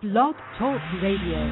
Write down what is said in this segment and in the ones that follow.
Blog Talk Radio.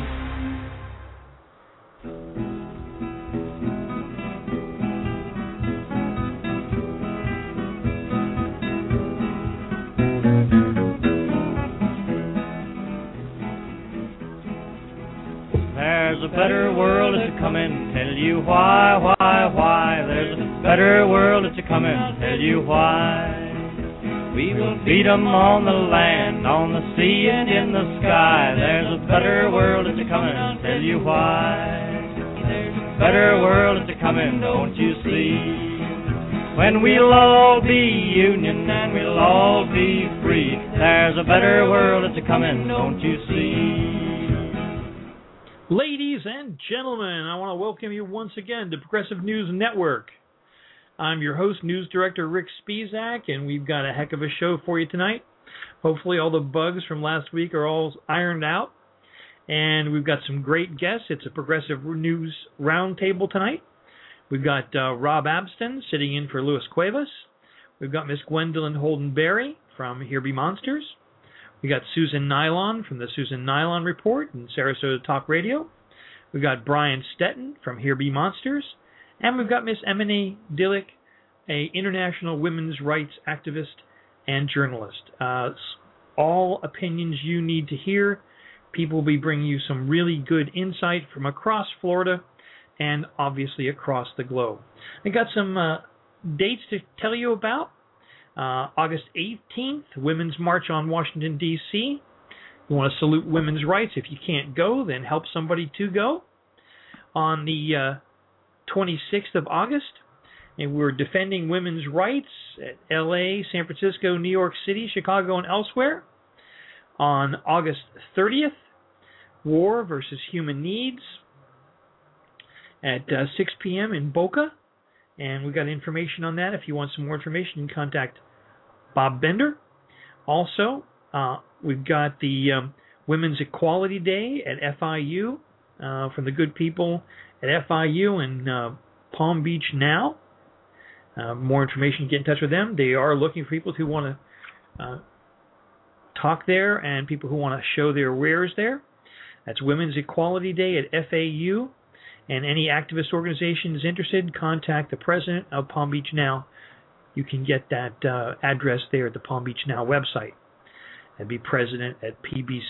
There's a better world that's a-comin', tell you why. There's a better world that's a-comin', tell you why. We will feed 'em on the land, on the sea and in the sky. There's a better world that's a-comin', tell you why. There's a better world that's a-comin', don't you see? When we'll all be union and we'll all be free. There's a better world that's a-comin', don't you see? Ladies and gentlemen, I want to welcome you once again to Progressive News Network. I'm your host, News Director Rick Spisak, and we've got a heck of a show for you tonight. Hopefully all the bugs from last week are all ironed out, and we've got some great guests. It's a Progressive News Roundtable tonight. We've got Rob Abston sitting in for Luis Cuevas. We've got Miss Gwendolyn Holden-Berry from Here Be Monsters. We got Susan Nylon from the Susan Nylon Report and Sarasota Talk Radio. We've got Brian Stetton from Here Be Monsters. And we've got Miss Emily Dillick, a international women's rights activist and journalist. All opinions you need to hear. People will be bringing you some really good insight from across Florida and obviously across the globe. I got some dates to tell you about. August 18th, Women's March on Washington, D.C. You want to salute women's rights. If you can't go, then help somebody to go. On the 26th of August, and we're defending women's rights at L.A., San Francisco, New York City, Chicago, and elsewhere. On August 30th, War versus Human Needs at 6 p.m. in Boca. And we've got information on that. If you want some more information, you can contact Bob Bender. Also, we've got the Women's Equality Day at FIU from the good people at FIU in Palm Beach now. More information, get in touch with them. They are looking for people who want to talk there and people who want to show their wares there. That's Women's Equality Day at FAU. And any activist organization is interested, contact the president of Palm Beach Now. You can get that address there at the Palm Beach Now website. That'd be president at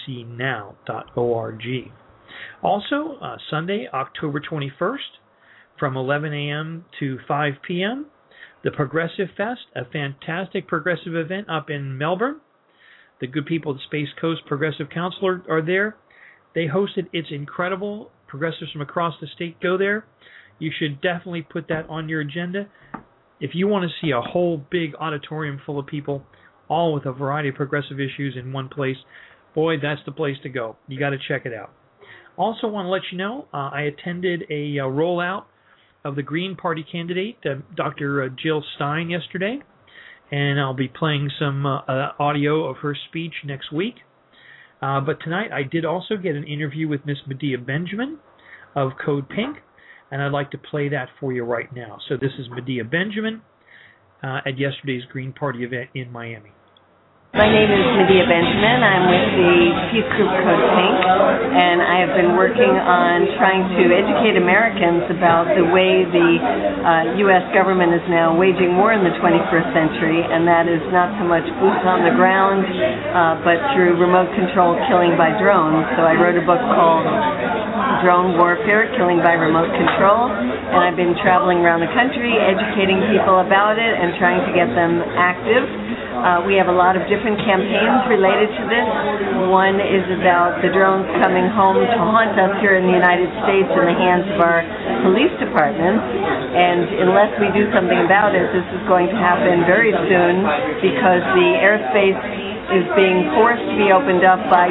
pbcnow.org. Also, Sunday, October 21st, from 11 a.m. to 5 p.m., the Progressive Fest, a fantastic progressive event up in Melbourne. The good people at Space Coast Progressive Council are there. They hosted. It's incredible. Progressives from across the state go there. You should definitely put that on your agenda. If you want to see a whole big auditorium full of people, all with a variety of progressive issues in one place, boy, that's the place to go. You got to check it out. Also want to let you know, I attended a rollout of the Green Party candidate, Dr. Jill Stein, yesterday, and I'll be playing some audio of her speech next week. But tonight I did also get an interview with Miss Medea Benjamin of Code Pink, and I'd like to play that for you right now. So this is Medea Benjamin at yesterday's Green Party event in Miami. My name is Medea Benjamin. I'm with the Peace Group Code Pink, and I have been working on trying to educate Americans about the way the U.S. government is now waging war in the 21st century, and that is not so much boots on the ground, but through remote control killing by drones. So I wrote a book called Drone Warfare, Killing by Remote Control, and I've been traveling around the country educating people about it and trying to get them active. We have a lot of different campaigns related to this. One is about the drones coming home to haunt us here in the United States in the hands of our police departments. And unless we do something about it, this is going to happen very soon because the airspace is being forced to be opened up by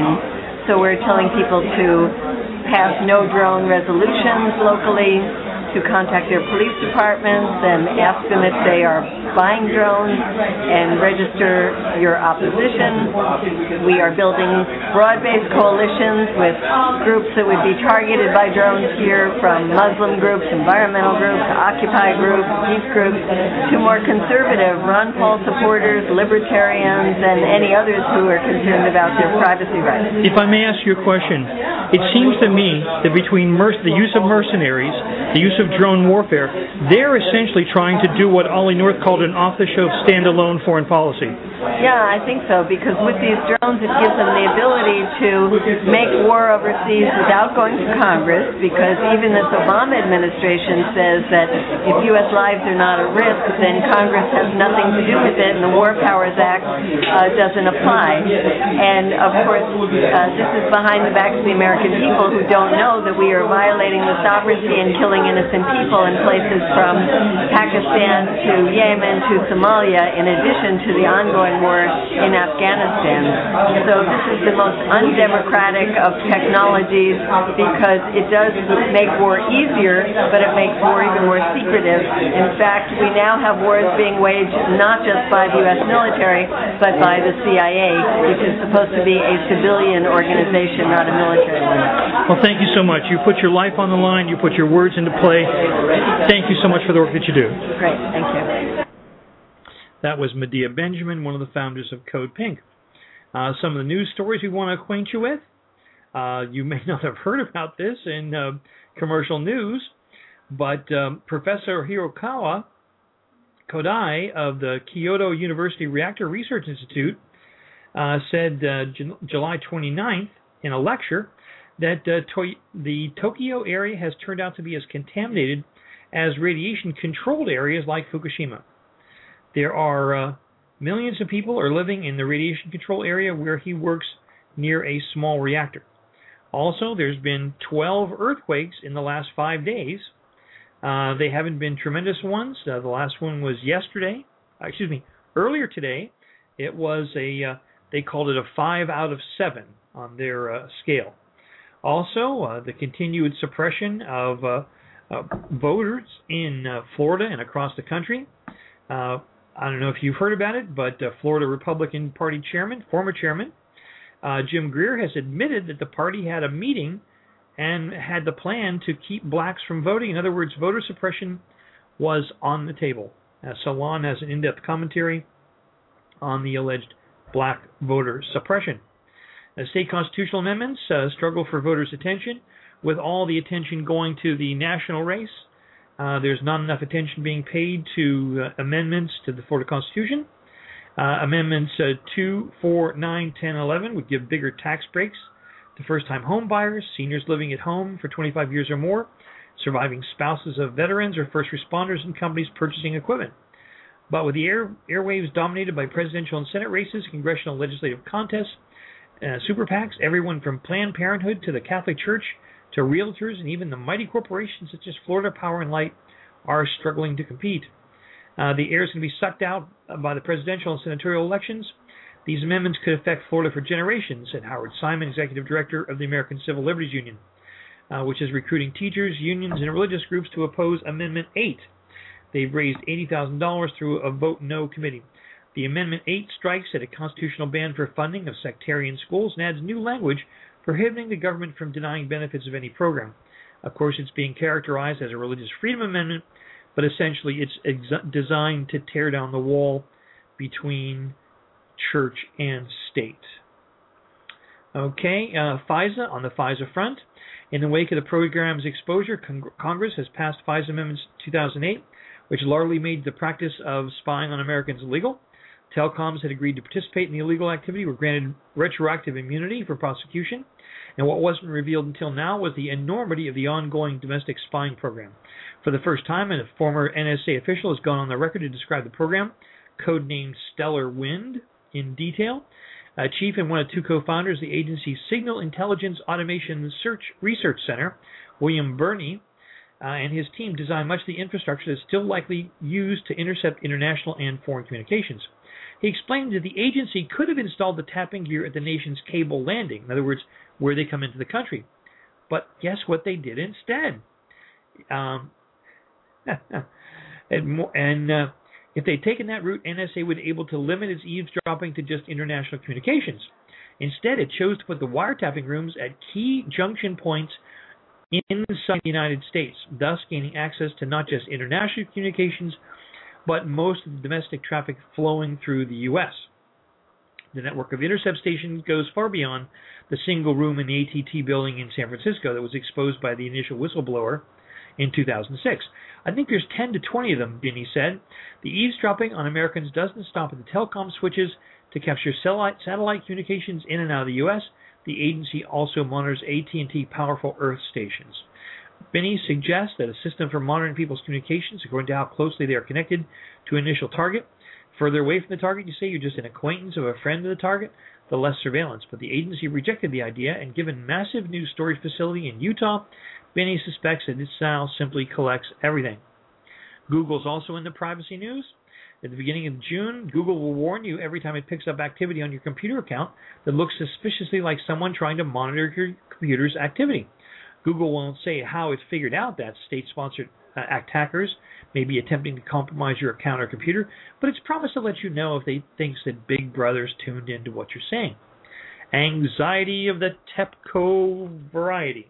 2015. So we're telling people to pass no drone resolutions locally, to contact their police departments and ask them if they are buying drones and register your opposition. We are building broad-based coalitions with groups that would be targeted by drones here, from Muslim groups, environmental groups, Occupy groups, peace groups, to more conservative Ron Paul supporters, libertarians, and any others who are concerned about their privacy rights. If I may ask you a question, it seems to me that between the use of mercenaries, the use of drone warfare, they're essentially trying to do what Ollie North called an off-the-shelf, standalone foreign policy. Yeah, I think so, because with these drones it gives them the ability to make war overseas without going to Congress, because even this Obama administration says that if U.S. lives are not at risk, then Congress has nothing to do with it, and the War Powers Act doesn't apply. And, of course, this is behind the backs of the American people who don't know that we are violating the sovereignty and killing innocent people in places from Pakistan to Yemen to Somalia, in addition to the ongoing war in Afghanistan. So this is the most undemocratic of technologies, because it does make war easier, but it makes war even more secretive. In fact, we now have wars being waged not just by the U.S. military, but by the CIA, which is supposed to be a civilian organization, not a military one. Well, thank you so much. You put your life on the line. You put your words into play. Thank you so much for the work that you do. Great. Thank you. That was Medea Benjamin, one of the founders of Code Pink. Some of the news stories we want to acquaint you with. You may not have heard about this in commercial news, but Professor Hirokawa Kodai of the Kyoto University Reactor Research Institute said July 29th in a lecture that the Tokyo area has turned out to be as contaminated as radiation-controlled areas like Fukushima. There are millions of people are living in the radiation control area where he works near a small reactor. Also, there's been 12 earthquakes in the last 5 days. They haven't been tremendous ones. The last one was earlier today. It was they called it a 5 out of 7 on their scale. Also, the continued suppression of voters in Florida and across the country. I don't know if you've heard about it, but Florida Republican Party former chairman, Jim Greer, has admitted that the party had a meeting and had the plan to keep blacks from voting. In other words, voter suppression was on the table. Salon has an in-depth commentary on the alleged black voter suppression. State constitutional amendments struggle for voters' attention, with all the attention going to the national race. There's not enough attention being paid to amendments to the Florida Constitution. Amendments 2, 4, 9, 10, 11 would give bigger tax breaks to first-time home buyers, seniors living at home for 25 years or more, surviving spouses of veterans or first responders, and companies purchasing equipment. But with the airwaves dominated by presidential and Senate races, congressional legislative contests, super PACs, everyone from Planned Parenthood to the Catholic Church to realtors and even the mighty corporations such as Florida Power and Light are struggling to compete. The air is going to be sucked out by the presidential and senatorial elections. These amendments could affect Florida for generations, said Howard Simon, executive director of the American Civil Liberties Union, which is recruiting teachers, unions, and religious groups to oppose Amendment 8. They've raised $80,000 through a Vote No committee. The Amendment 8 strikes at a constitutional ban for funding of sectarian schools and adds new language prohibiting the government from denying benefits of any program. Of course, it's being characterized as a religious freedom amendment, but essentially it's designed to tear down the wall between church and state. Okay, FISA, on the FISA front. In the wake of the program's exposure, Congress has passed FISA Amendments 2008, which largely made the practice of spying on Americans illegal. Telecoms had agreed to participate in the illegal activity were granted retroactive immunity for prosecution, and what wasn't revealed until now was the enormity of the ongoing domestic spying program. For the first time, a former NSA official has gone on the record to describe the program, codenamed Stellar Wind, in detail. Chief and one of two co-founders of the agency's Signal Intelligence Automation Research Center, William Burney, and his team designed much of the infrastructure that is still likely used to intercept international and foreign communications. He explained that the agency could have installed the tapping gear at the nation's cable landing, in other words, where they come into the country. But guess what they did instead? and if they'd taken that route, NSA would be able to limit its eavesdropping to just international communications. Instead, it chose to put the wiretapping rooms at key junction points inside the United States, thus gaining access to not just international communications, but most of the domestic traffic flowing through the U.S. The network of intercept stations goes far beyond the single room in the AT&T building in San Francisco that was exposed by the initial whistleblower in 2006. I think there's 10 to 20 of them, Binney said. The eavesdropping on Americans doesn't stop at the telecom switches to capture satellite communications in and out of the U.S. The agency also monitors AT&T powerful Earth stations. Binney suggests that a system for monitoring people's communications according to how closely they are connected to an initial target. Further away from the target, you say you're just an acquaintance of a friend of the target, the less surveillance. But the agency rejected the idea, and given massive news storage facility in Utah, Binney suspects that this now simply collects everything. Google's also in the privacy news. At the beginning of June, Google will warn you every time it picks up activity on your computer account that looks suspiciously like someone trying to monitor your computer's activity. Google won't say how it's figured out that state-sponsored attackers may be attempting to compromise your account or computer, but it's promised to let you know if they think that Big Brother's tuned into what you're saying. Anxiety of the TEPCO variety.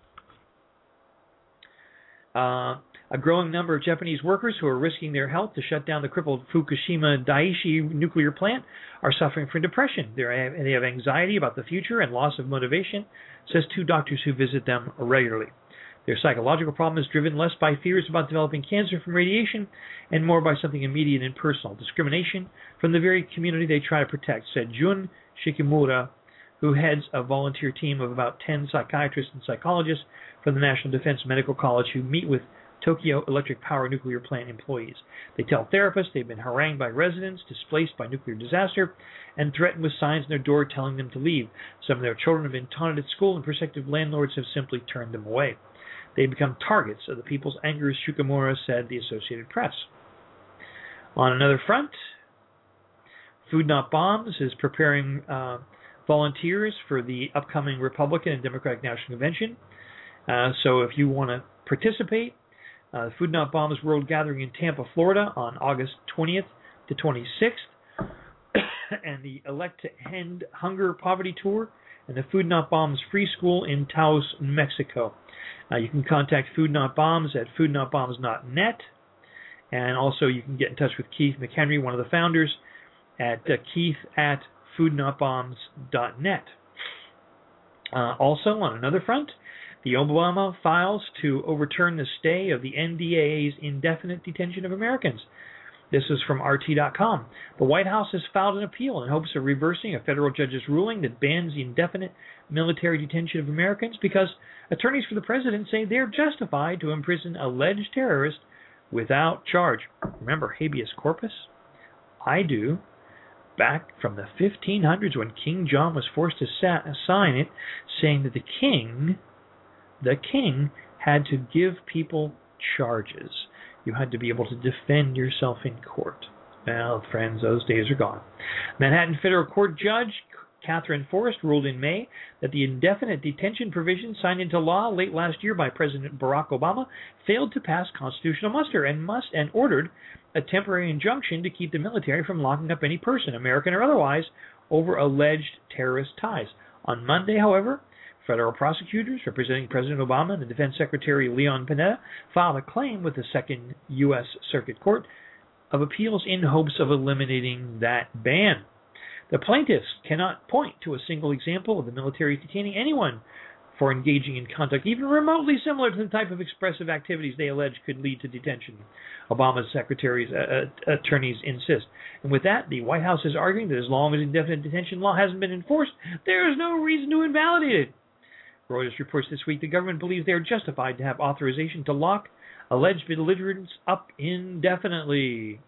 A growing number of Japanese workers who are risking their health to shut down the crippled Fukushima Daiichi nuclear plant are suffering from depression. They have anxiety about the future and loss of motivation, says two doctors who visit them regularly. Their psychological problem is driven less by fears about developing cancer from radiation and more by something immediate and personal, discrimination from the very community they try to protect, said Jun Shikimura, who heads a volunteer team of about 10 psychiatrists and psychologists from the National Defense Medical College who meet with Tokyo Electric Power nuclear plant employees. They tell therapists they've been harangued by residents displaced by nuclear disaster and threatened with signs on their door telling them to leave. Some of their children have been taunted at school and prospective landlords have simply turned them away. They become targets of the people's anger, Shikimura said the Associated Press. On another front, Food Not Bombs is preparing volunteers for the upcoming Republican and Democratic National Convention. So if you want to participate, Food Not Bombs World Gathering in Tampa, Florida on August 20th to 26th, and the Elect to End Hunger Poverty Tour, and the Food Not Bombs Free School in Taos, Mexico. You can contact Food Not Bombs at foodnotbombs.net, and also you can get in touch with Keith McHenry, one of the founders, at keith@foodnotbombs.net. Also, on another front, the Obama files to overturn the stay of the NDAA's indefinite detention of Americans. This is from RT.com. The White House has filed an appeal in hopes of reversing a federal judge's ruling that bans the indefinite military detention of Americans because attorneys for the president say they're justified to imprison alleged terrorists without charge. Remember habeas corpus? I do. Back from the 1500s when King John was forced to sign it, saying that the king had to give people charges. You had to be able to defend yourself in court. Well, friends, those days are gone. Manhattan Federal Court Judge Catherine Forrest ruled in May that the indefinite detention provision signed into law late last year by President Barack Obama failed to pass constitutional muster and ordered a temporary injunction to keep the military from locking up any person, American or otherwise, over alleged terrorist ties. On Monday, however, federal prosecutors representing President Obama and the Defense Secretary Leon Panetta filed a claim with the Second U.S. Circuit Court of Appeals in hopes of eliminating that ban. The plaintiffs cannot point to a single example of the military detaining anyone for engaging in conduct even remotely similar to the type of expressive activities they allege could lead to detention, Obama's secretary's attorneys insist. And with that, the White House is arguing that as long as indefinite detention law hasn't been enforced, there is no reason to invalidate it. Reuters reports this week the government believes they are justified to have authorization to lock alleged belligerents up indefinitely.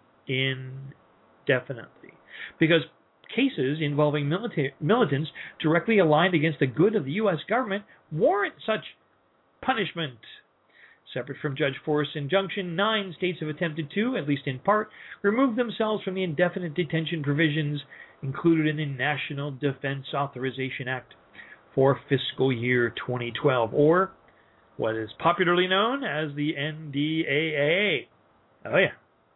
Because cases involving militants directly aligned against the good of the U.S. government warrant such punishment. Separate from Judge Forrest's injunction, 9 states have attempted to, at least in part, remove themselves from the indefinite detention provisions included in the National Defense Authorization Act for fiscal year 2012, or what is popularly known as the NDAA. Oh, yeah.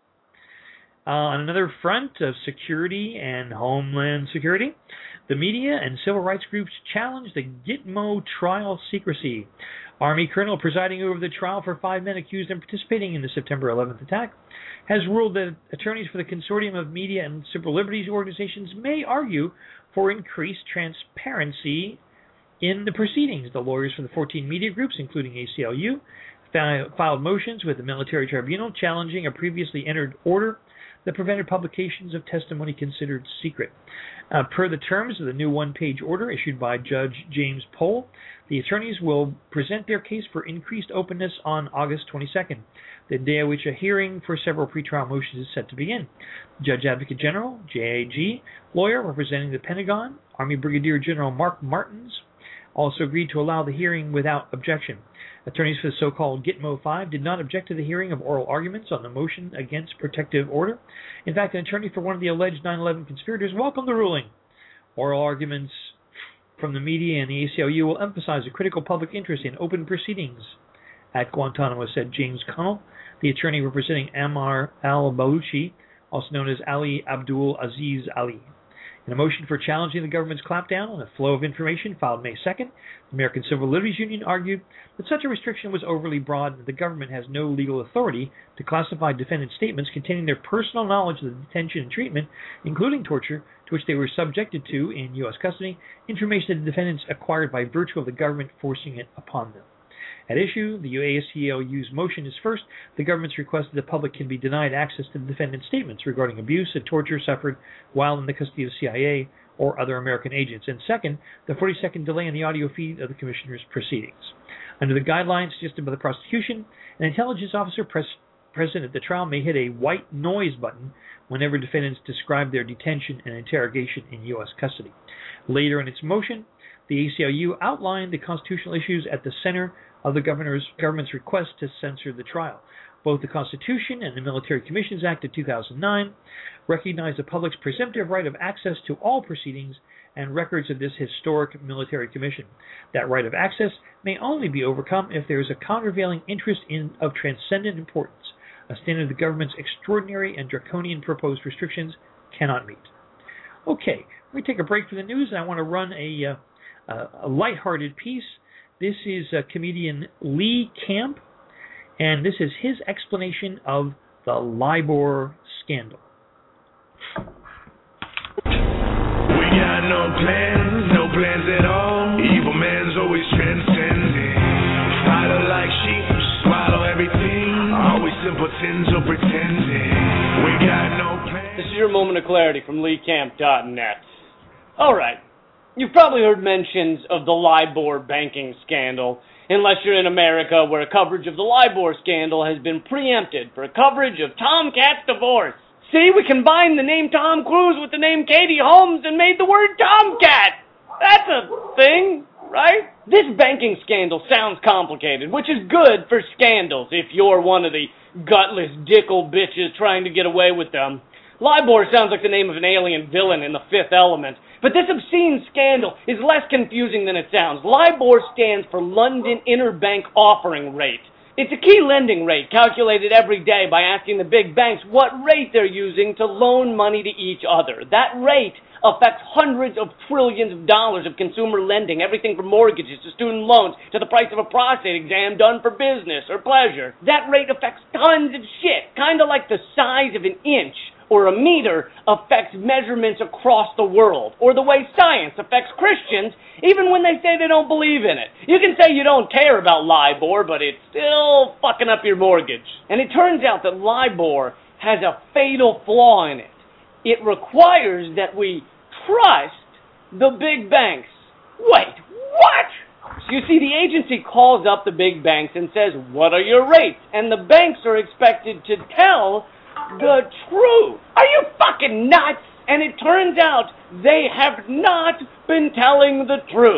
On another front of security and homeland security, the media and civil rights groups challenge the Gitmo trial secrecy. Army colonel presiding over the trial for 5 men accused of participating in the September 11th attack has ruled that attorneys for the consortium of media and civil liberties organizations may argue for increased transparency in the proceedings. The lawyers for the 14 media groups, including ACLU, filed motions with the military tribunal challenging a previously entered order that prevented publications of testimony considered secret. Per the terms of the new one-page order issued by Judge James Pohl, the attorneys will present their case for increased openness on August 22nd, the day at which a hearing for several pretrial motions is set to begin. Judge Advocate General, JAG, lawyer representing the Pentagon, Army Brigadier General Mark Martins, also agreed to allow the hearing without objection. Attorneys for the so-called Gitmo 5 did not object to the hearing of oral arguments on the motion against protective order. In fact, an attorney for one of the alleged 9/11 conspirators welcomed the ruling. Oral arguments from the media and the ACLU will emphasize the critical public interest in open proceedings at Guantanamo, said James Connell, the attorney representing Ammar al-Baluchi, also known as Ali Abdul Aziz Ali. In a motion for challenging the government's clampdown on the flow of information filed May 2nd, the American Civil Liberties Union argued that such a restriction was overly broad and that the government has no legal authority to classify defendant statements containing their personal knowledge of the detention and treatment, including torture, to which they were subjected to in U.S. custody, information that the defendants acquired by virtue of the government forcing it upon them. At issue, the ACLU's motion is first, the government's request that the public can be denied access to the defendant's statements regarding abuse and torture suffered while in the custody of CIA or other American agents, and second, the 40-second delay in the audio feed of the commissioner's proceedings. Under the guidelines suggested by the prosecution, an intelligence officer present at the trial may hit a white noise button whenever defendants describe their detention and interrogation in U.S. custody. Later in its motion, the ACLU outlined the constitutional issues at the center of the government's request to censor the trial. Both the Constitution and the Military Commissions Act of 2009 recognize the public's presumptive right of access to all proceedings and records of this historic military commission. That right of access may only be overcome if there is a countervailing interest of transcendent importance, a standard the government's extraordinary and draconian proposed restrictions cannot meet. Okay, let me take a break from the news, and I want to run a lighthearted piece. This is comedian Lee Camp, and this is his explanation of the LIBOR scandal. We got no plans at all. Evil man's always transcending. Fighter like sheep, swallow everything. Always simpletons or pretending. We got no plans. This is your moment of clarity from LeeCamp.net. All right. You've probably heard mentions of the LIBOR banking scandal, unless you're in America where coverage of the LIBOR scandal has been preempted for coverage of Tomcat's divorce. See, we combined the name Tom Cruise with the name Katie Holmes and made the word Tomcat. That's a thing, right? This banking scandal sounds complicated, which is good for scandals if you're one of the gutless dickle bitches trying to get away with them. LIBOR sounds like the name of an alien villain in The Fifth Element. But this obscene scandal is less confusing than it sounds. LIBOR stands for London Interbank Offering Rate. It's a key lending rate calculated every day by asking the big banks what rate they're using to loan money to each other. That rate affects hundreds of trillions of dollars of consumer lending, everything from mortgages to student loans to the price of a prostate exam done for business or pleasure. That rate affects tons of shit, kind of like the size of an inch or a meter affects measurements across the world, or the way science affects Christians, even when they say they don't believe in it. You can say you don't care about LIBOR, but it's still fucking up your mortgage. And it turns out that LIBOR has a fatal flaw in it. It requires that we trust the big banks. Wait, what? So you see, the agency calls up the big banks and says, what are your rates? And the banks are expected to tell the truth. Are you fucking nuts? And it turns out they have not been telling the truth.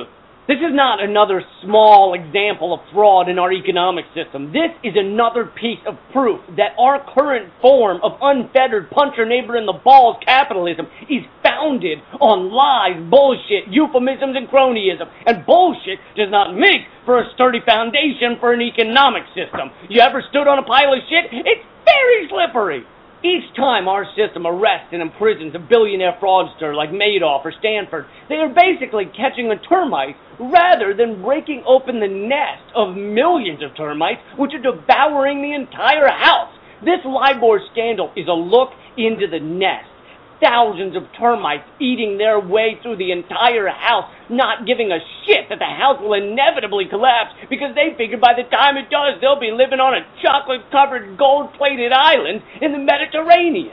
This is not another small example of fraud in our economic system. This is another piece of proof that our current form of unfettered punch-your-neighbor-in-the-balls capitalism is founded on lies, bullshit, euphemisms, and cronyism. And bullshit does not make for a sturdy foundation for an economic system. You ever stood on a pile of shit? It's very slippery. Each time our system arrests and imprisons a billionaire fraudster like Madoff or Stanford, they are basically catching a termite rather than breaking open the nest of millions of termites which are devouring the entire house. This LIBOR scandal is a look into the nest. Thousands of termites eating their way through the entire house, not giving a shit that the house will inevitably collapse because they figure by the time it does, they'll be living on a chocolate-covered, gold-plated island in the Mediterranean.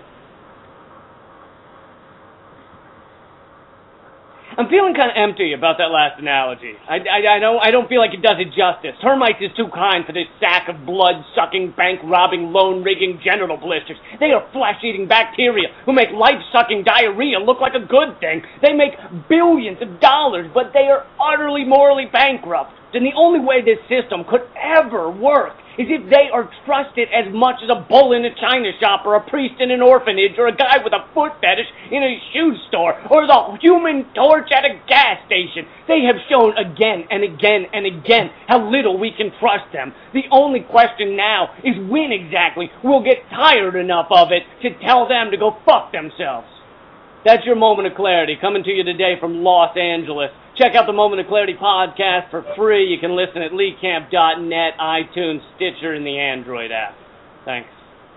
I'm feeling kind of empty about that last analogy. I don't feel like it does it justice. Termites is too kind for this sack of blood-sucking, bank-robbing, loan-rigging genital blisters. They are flesh-eating bacteria who make life-sucking diarrhea look like a good thing. They make billions of dollars, but they are utterly morally bankrupt. And the only way this system could ever work is if they are trusted as much as a bull in a china shop or a priest in an orphanage or a guy with a foot fetish in a shoe store or the human torch at a gas station. They have shown again and again and again how little we can trust them. The only question now is when exactly we'll get tired enough of it to tell them to go fuck themselves. That's your Moment of Clarity, coming to you today from Los Angeles. Check out the Moment of Clarity podcast for free. You can listen at leecamp.net, iTunes, Stitcher, and the Android app. Thanks.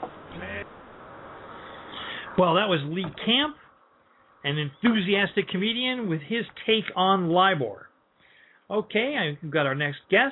Well, that was Lee Camp, an enthusiastic comedian with his take on LIBOR. Okay, we've got our next guest.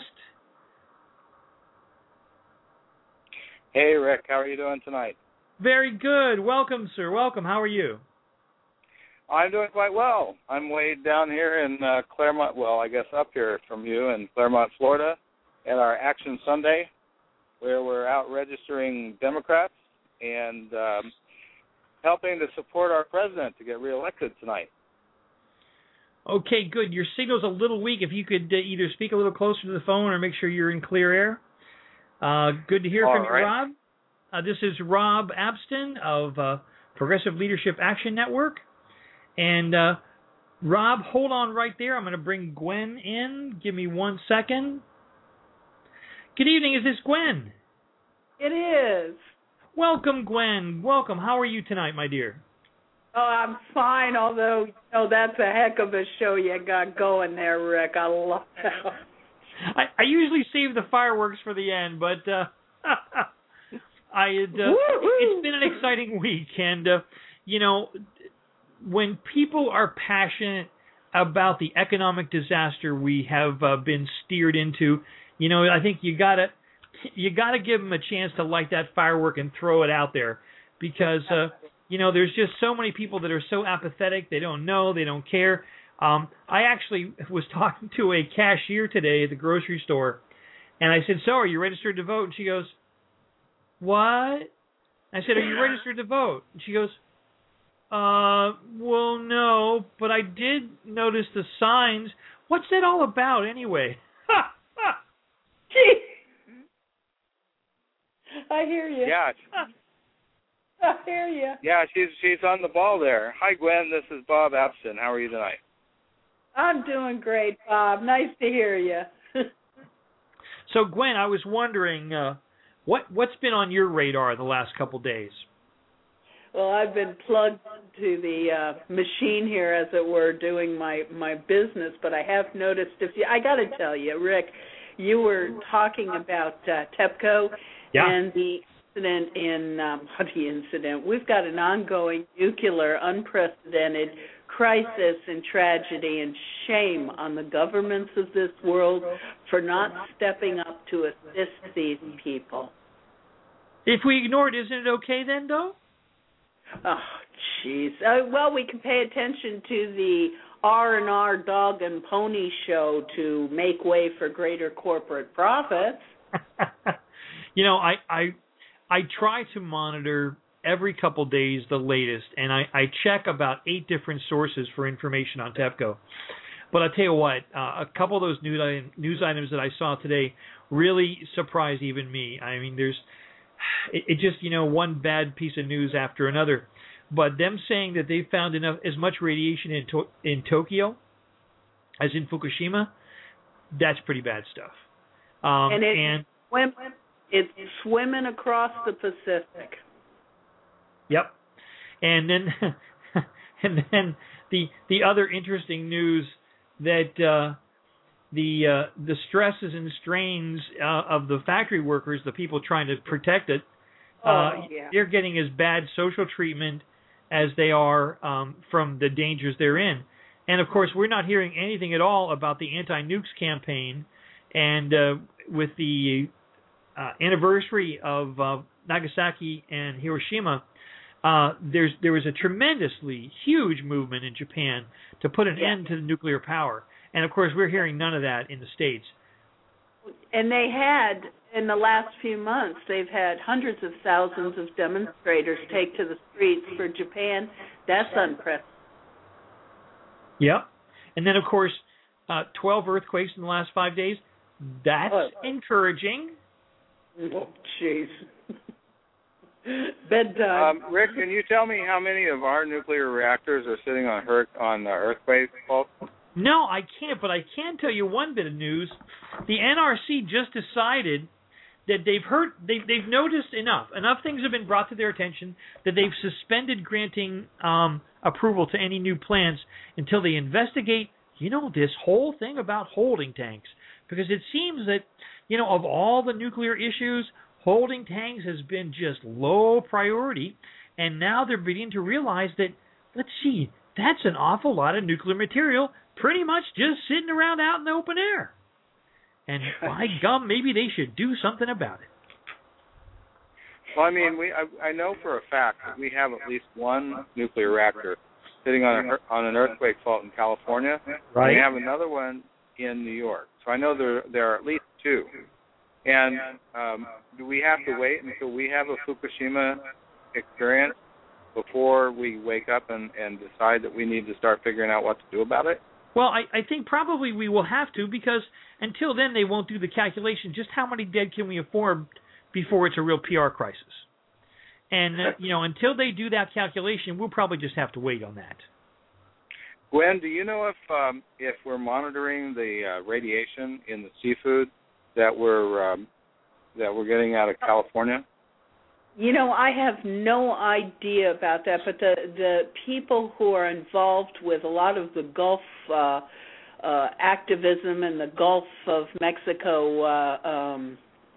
Hey, Rick. How are you doing tonight? Very good. Welcome, sir. Welcome. How are you? I'm doing quite well. I'm way down here in Claremont, well, I guess up here from you in Claremont, Florida, at our Action Sunday, where we're out registering Democrats and helping to support our president to get reelected tonight. Okay, good. Your signal's a little weak. If you could either speak a little closer to the phone or make sure you're in clear air. Good to hear from you, Rob. This is Rob Abston of Progressive Leadership Action Network. And, Rob, hold on right there. I'm going to bring Gwen in. Give me 1 second. Good evening. Is this Gwen? It is. Welcome, Gwen. Welcome. How are you tonight, my dear? Oh, I'm fine, although, that's a heck of a show you got going there, Rick. I love that. I usually save the fireworks for the end, but it's been an exciting week. And, when people are passionate about the economic disaster we have been steered into, I think you gotta give them a chance to light that firework and throw it out there, because there's just so many people that are so apathetic. They don't know, they don't care. I actually was talking to a cashier today at the grocery store, and I said, "So, are you registered to vote?" And she goes, "What?" I said, "Are you registered to vote?" And she goes, well, no, but I did notice the signs. What's that all about anyway? Gee. I hear you. Yeah. I hear you. Yeah, she's on the ball there. Hi, Gwen. This is Bob Abston. How are you tonight? I'm doing great, Bob. Nice to hear you. So, Gwen, I was wondering, what's been on your radar the last couple days? Well, I've been plugged into the machine here, as it were, doing my business, but I have noticed, I got to tell you, Rick, you were talking about TEPCO and the incident we've got an ongoing nuclear, unprecedented crisis and tragedy, and shame on the governments of this world for not stepping up to assist these people. If we ignore it, isn't it okay then, though? Oh, jeez. Well, we can pay attention to the R&R dog and pony show to make way for greater corporate profits. I try to monitor every couple days the latest, and I check about 8 different sources for information on TEPCO. But I'll tell you what, a couple of those news items that I saw today really surprised even me. I mean, it just, one bad piece of news after another. But them saying that they found as much radiation in Tokyo as in Fukushima, that's pretty bad stuff. It's swimming across the Pacific. Yep. And then the other interesting news that the stresses and strains of the factory workers, the people trying to protect it, they're getting as bad social treatment as they are from the dangers they're in. And, of course, we're not hearing anything at all about the anti-nukes campaign. And with the anniversary of Nagasaki and Hiroshima, there was a tremendously huge movement in Japan to put an end to the nuclear power. And, of course, we're hearing none of that in the States. And they had, in the last few months, they've had hundreds of thousands of demonstrators take to the streets for Japan. That's unprecedented. Yep. And then, of course, 12 earthquakes in the last 5 days. That's encouraging. Oh, jeez. Bedtime. Rick, can you tell me how many of our nuclear reactors are sitting on earthquake fault? No, I can't, but I can tell you one bit of news. The NRC just decided that they've noticed enough things have been brought to their attention that they've suspended granting approval to any new plants until they investigate, this whole thing about holding tanks. Because it seems that, of all the nuclear issues, holding tanks has been just low priority, and now they're beginning to realize that, let's see, that's an awful lot of nuclear material pretty much just sitting around out in the open air. And by gum, maybe they should do something about it. Well, I mean, I know for a fact that we have at least one nuclear reactor sitting on an earthquake fault in California. Right. And we have another one in New York. So I know there are at least two. And do we have to wait until we have a Fukushima experience before we wake up and decide that we need to start figuring out what to do about it? Well, I think probably we will have to, because until then they won't do the calculation. Just how many dead can we afford before it's a real PR crisis? And, until they do that calculation, we'll probably just have to wait on that. Gwen, do you know if we're monitoring the radiation in the seafood that we're getting out of California? I have no idea about that, but the people who are involved with a lot of the Gulf activism and the Gulf of Mexico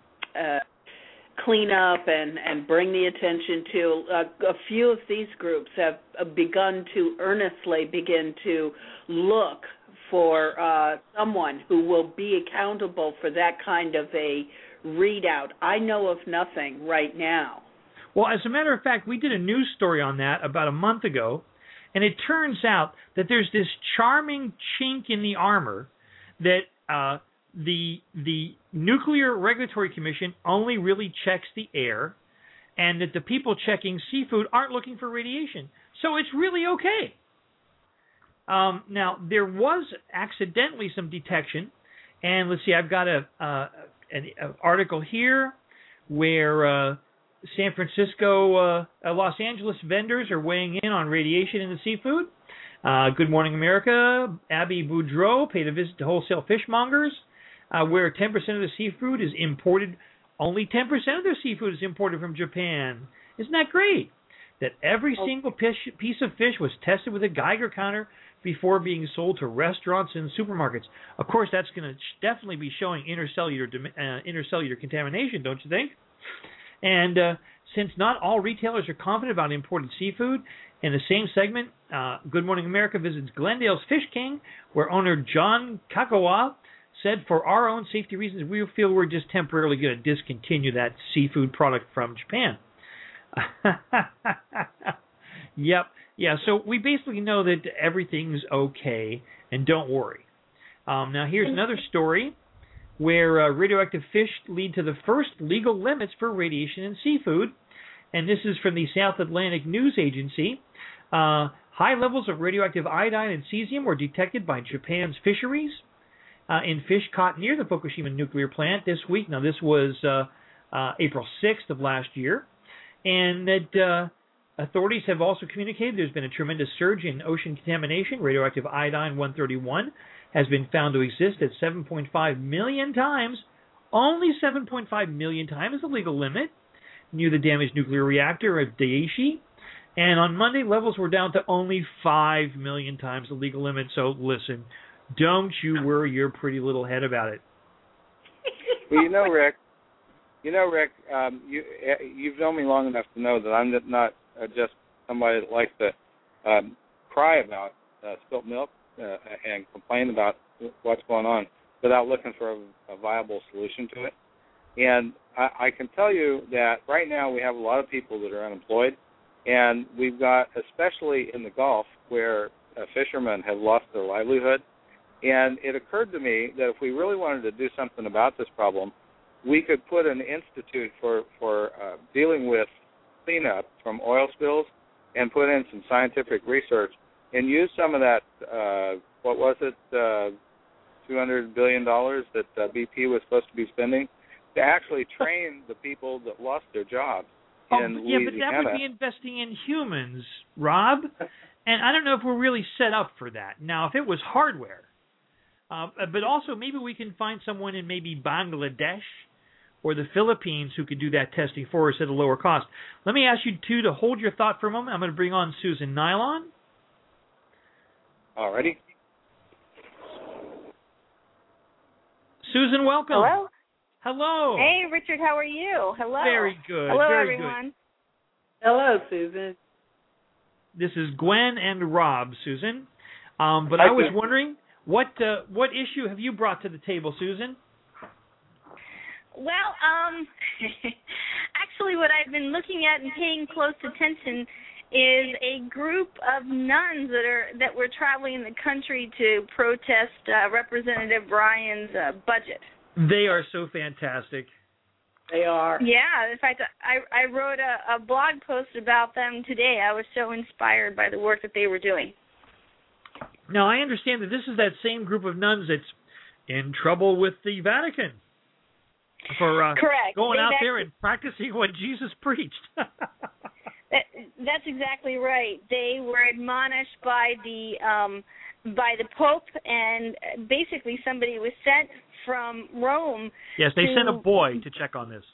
cleanup and bring the attention to a few of these groups have begun to earnestly begin to look for someone who will be accountable for that kind of a readout. I know of nothing right now. Well, as a matter of fact, we did a news story on that about a month ago, and it turns out that there's this charming chink in the armor that the Nuclear Regulatory Commission only really checks the air, and that the people checking seafood aren't looking for radiation. So it's really okay. Now, there was accidentally some detection, and let's see, I've got an article here where San Francisco, Los Angeles vendors are weighing in on radiation in the seafood. Good Morning America, Abby Boudreau paid a visit to wholesale fishmongers, where 10% of the seafood is imported. Only 10% of their seafood is imported from Japan. Isn't that great? That every single piece of fish was tested with a Geiger counter before being sold to restaurants and supermarkets. Of course, that's going to definitely be showing intercellular contamination, don't you think? And since not all retailers are confident about imported seafood, in the same segment, Good Morning America visits Glendale's Fish King, where owner John Kakawa said, for our own safety reasons, we feel we're just temporarily going to discontinue that seafood product from Japan. Yep. Yeah, so we basically know that everything's okay, and don't worry. Now, here's another story where radioactive fish lead to the first legal limits for radiation in seafood. And this is from the South Atlantic News Agency. High High levels of radioactive iodine and cesium were detected by Japan's fisheries in fish caught near the Fukushima nuclear plant this week. Now, this was April 6th of last year. And that authorities have also communicated there's been a tremendous surge in ocean contamination. Radioactive iodine-131 has been found to exist at 7.5 million times. Only 7.5 million times is the legal limit near the damaged nuclear reactor of Daiichi. And on Monday, levels were down to only 5 million times the legal limit. So listen, don't you worry your pretty little head about it. Well, Rick, you've known me long enough to know that I'm not just somebody that likes to cry about spilt milk and complain about what's going on without looking for a viable solution to it. And I can tell you that right now we have a lot of people that are unemployed, and we've got, especially in the Gulf, where fishermen have lost their livelihood. And it occurred to me that if we really wanted to do something about this problem, we could put an institute for dealing with cleanup from oil spills and put in some scientific research and use some of that, $200 billion that BP was supposed to be spending to actually train the people that lost their jobs in Louisiana. Yeah, but that would be investing in humans, Rob. And I don't know if we're really set up for that. Now, if it was hardware, but also maybe we can find someone in maybe Bangladesh or the Philippines who could do that testing for us at a lower cost. Let me ask you two to hold your thought for a moment. I'm going to bring on Susan Nylon. Alrighty. Susan, welcome. Hello. Hello. Hey, Richard, how are you? Hello. Very good. Hello, very everyone. Good. Hello, Susan. This is Gwen and Rob, Susan. But I was wondering, what issue have you brought to the table, Susan? Well, actually what I've been looking at and paying close attention is a group of nuns that were traveling in the country to protest Representative Ryan's budget. They are so fantastic. They are. Yeah, in fact, I wrote a blog post about them today. I was so inspired by the work that they were doing. Now, I understand that this is that same group of nuns that's in trouble with the Vatican for Correct. Going out there and practicing what Jesus preached. That's exactly right. They were admonished by the Pope, and basically somebody was sent from Rome. Yes, they sent a boy to check on this.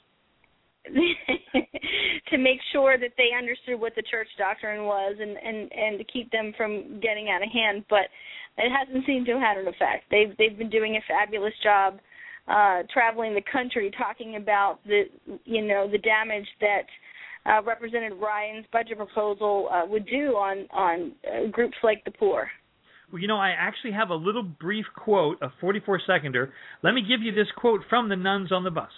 To make sure that they understood what the church doctrine was and to keep them from getting out of hand. But it hasn't seemed to have had an effect. They've been doing a fabulous job traveling the country, talking about the damage that Representative Ryan's budget proposal would do on groups like the poor. Well, I actually have a little brief quote, a 44-seconder. Let me give you this quote from the nuns on the bus.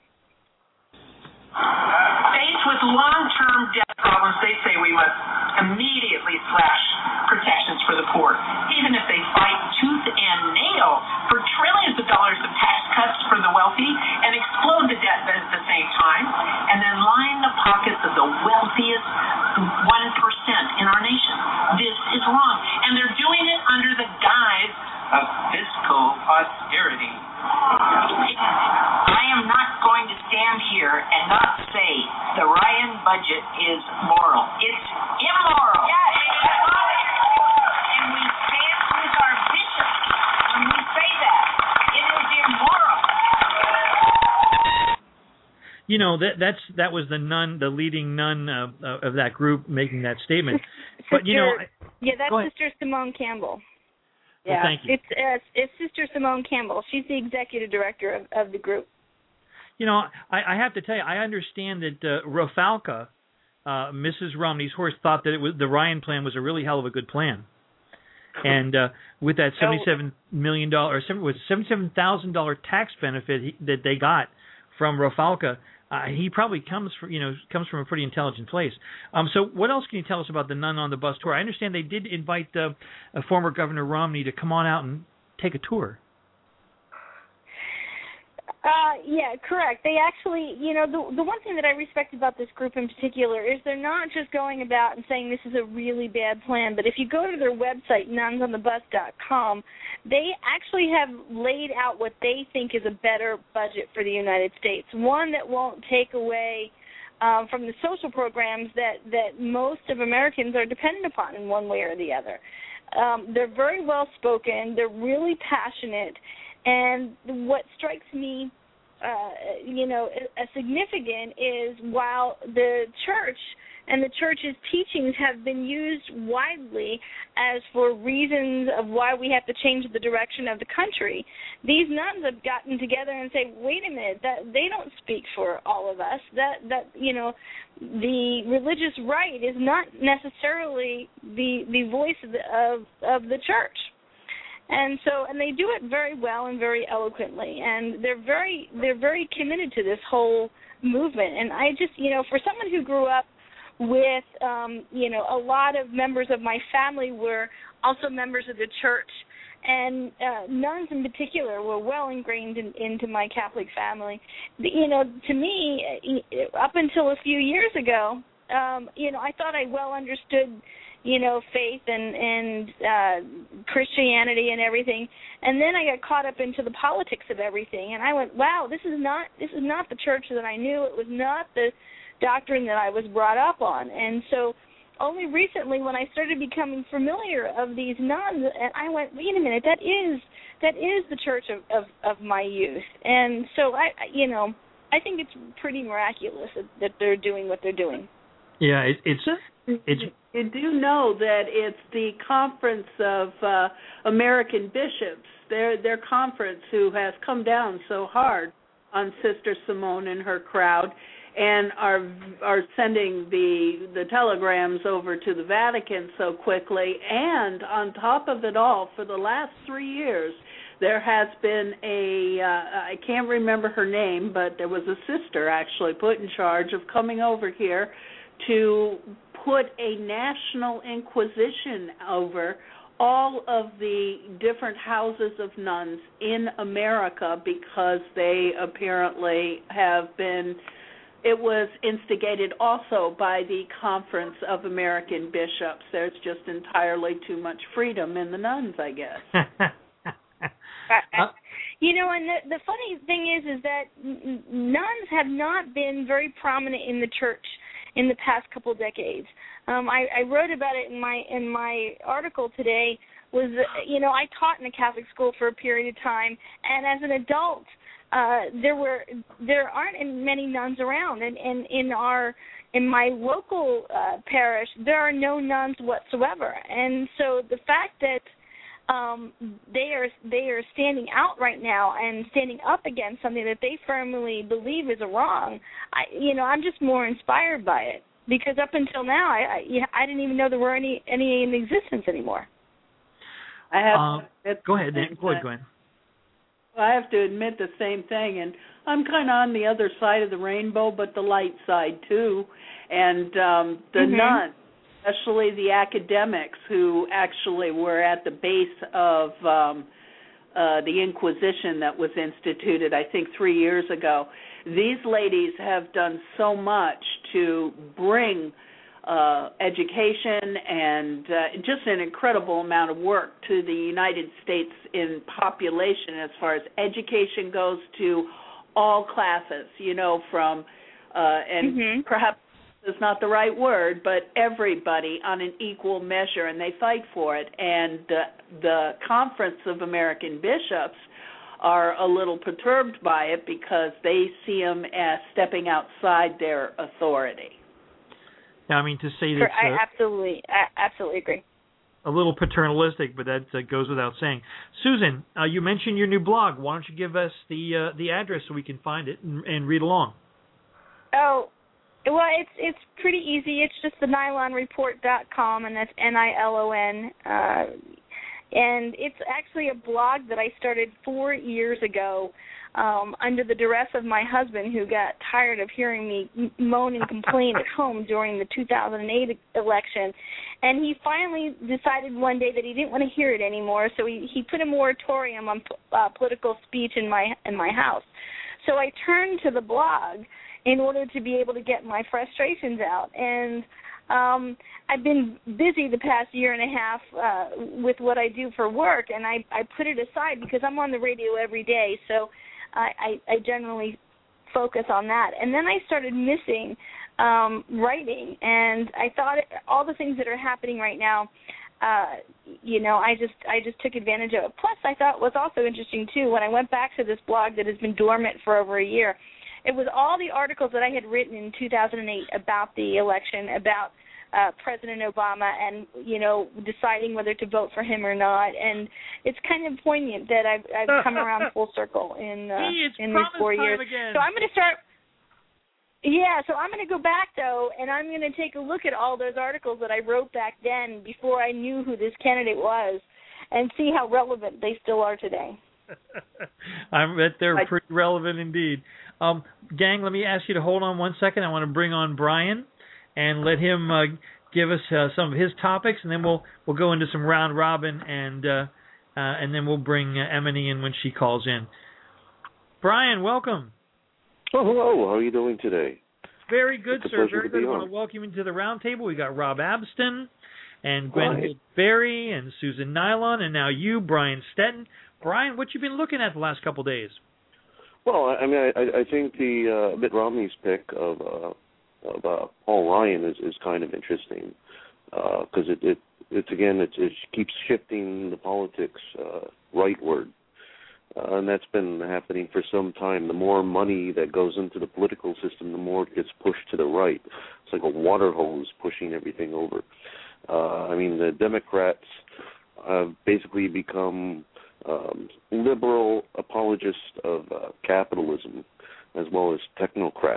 Faced with long-term debt problems, they say we must immediately slash protections for the poor, even if they fight tooth and nail for trillions of dollars of tax cuts for the wealthy and explode the debt at the same time, and then line the pockets of the wealthiest 1% in our nation. This is wrong, and they're doing it under the guise of fiscal austerity. I am not going to stand here and not say the Ryan budget is moral. It's immoral. Yeah, and we stand with our bishops when we say that. It is immoral. That was the nun, the leading nun of that group making that statement. But that's Sister Simone Campbell. Yeah, well, thank you. It's Sister Simone Campbell. She's the executive director of the group. I have to tell you, I understand that Rofalka, Mrs. Romney's horse, thought that the Ryan plan was a really hell of a good plan. And with that $77 million or $77,000 tax benefit that they got from Rofalka, he probably comes from a pretty intelligent place. So what else can you tell us about the nun on the bus tour? I understand they did invite former Governor Romney to come on out and take a tour. Yeah, correct. They actually, the one thing that I respect about this group in particular is they're not just going about and saying this is a really bad plan, but if you go to their website, nunsonthebus.com, they actually have laid out what they think is a better budget for the United States, one that won't take away from the social programs that most of Americans are dependent upon in one way or the other. They're very well spoken. They're really passionate. And what strikes me, as significant is while the church and the church's teachings have been used widely as for reasons of why we have to change the direction of the country, these nuns have gotten together and say, wait a minute, that they don't speak for all of us. That the religious right is not necessarily the voice of the church. And they do it very well and very eloquently, and they're very committed to this whole movement. And I just, for someone who grew up with, a lot of members of my family were also members of the church, and nuns in particular were well ingrained into my Catholic family. To me, up until a few years ago, I thought I well understood faith and Christianity and everything, and then I got caught up into the politics of everything, and I went, wow, this is not the church that I knew. It was not the doctrine that I was brought up on. And so only recently, when I started becoming familiar of these nuns, and I went, wait a minute, that is the church of my youth. And so I think it's pretty miraculous that they're doing what they're doing. Yeah, You do know that it's the Conference of American Bishops, their conference, who has come down so hard on Sister Simone and her crowd, and are sending the telegrams over to the Vatican so quickly. And on top of it all, for the last 3 years, there has been I can't remember her name, but there was a sister actually put in charge of coming over here to put a national inquisition over all of the different houses of nuns in America, because they apparently have been, it was instigated also by the Conference of American Bishops. There's just entirely too much freedom in the nuns, I guess. And the funny thing is that nuns have not been very prominent in the church in the past couple of decades. I wrote about it in my article today. I taught in a Catholic school for a period of time, and as an adult, there aren't many nuns around, and in my local parish, there are no nuns whatsoever. And so the fact that they are standing out right now and standing up against something that they firmly believe is a wrong, I'm just more inspired by it, because up until now I didn't even know there were any in existence anymore. Go ahead, Dan. Go ahead. I have to admit the same thing, and I'm kind of on the other side of the rainbow, but the light side too. And the nuns, especially the academics who actually were at the base of the Inquisition that was instituted, I think, 3 years ago. These ladies have done so much to bring education and just an incredible amount of work to the United States in population as far as education goes, to all classes, from, perhaps is not the right word, but everybody on an equal measure, and they fight for it. And the Conference of American Bishops are a little perturbed by it because they see them as stepping outside their authority. Yeah, I mean, to say that... I absolutely agree. A little paternalistic, but that goes without saying. Susan, you mentioned your new blog. Why don't you give us the address so we can find it and read along? Oh, well, it's pretty easy. It's just the nylonreport.com, and that's NILON. And it's actually a blog that I started 4 years ago under the duress of my husband, who got tired of hearing me moan and complain at home during the 2008 election. And he finally decided one day that he didn't want to hear it anymore, so he put a moratorium on political speech in my house. So I turned to the blog in order to be able to get my frustrations out. And I've been busy the past year and a half with what I do for work, and I put it aside because I'm on the radio every day, so I generally focus on that. And then I started missing writing, and I thought all the things that are happening right now, I just took advantage of it. Plus, I thought it was also interesting, too, when I went back to this blog that has been dormant for over a year, it was all the articles that I had written in 2008 about the election, about President Obama and, deciding whether to vote for him or not. And it's kind of poignant that I've come around full circle in these 4 years. Again. So I'm going to start... Yeah, so I'm going to go back, though, and I'm going to take a look at all those articles that I wrote back then before I knew who this candidate was and see how relevant they still are today. I bet they're pretty relevant indeed. Gang, let me ask you to hold on 1 second. I want to bring on Brian and let him give us some of his topics, and then we'll go into some round robin, and then we'll bring Emily in when she calls in. Brian, welcome. Oh, hello. How are you doing today? Very good, sir. Very good. I want on. to welcome you to the round table. We got Rob Abston and Gwen Berry and Susan Nylon, and now you, Brian Stetton. Brian, what you been looking at the last couple of days? Well, I mean, I think the Mitt Romney's pick of Paul Ryan is kind of interesting because it keeps shifting the politics rightward. And that's been happening for some time. The more money that goes into the political system, the more it gets pushed to the right. It's like a water hose pushing everything over. The Democrats have basically become liberal apologists of capitalism as well as technocrats.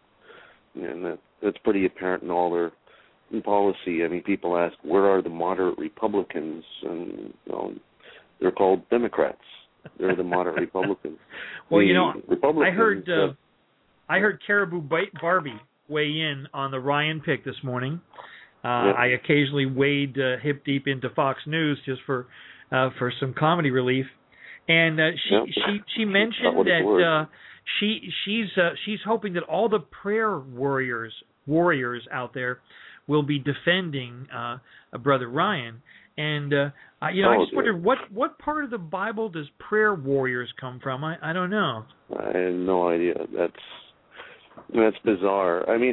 And that's pretty apparent in all their policy. I mean, people ask, where are the moderate Republicans? And they're called Democrats. They're the moderate Republicans. Well, I heard Caribou Barbie weigh in on the Ryan pick this morning. I occasionally wade hip deep into Fox News just for some comedy relief, and she mentioned that she's hoping that all the prayer warriors out there will be defending Brother Ryan. And I just wondered what part of the Bible does prayer warriors come from? I don't know. I have no idea. That's bizarre. I mean,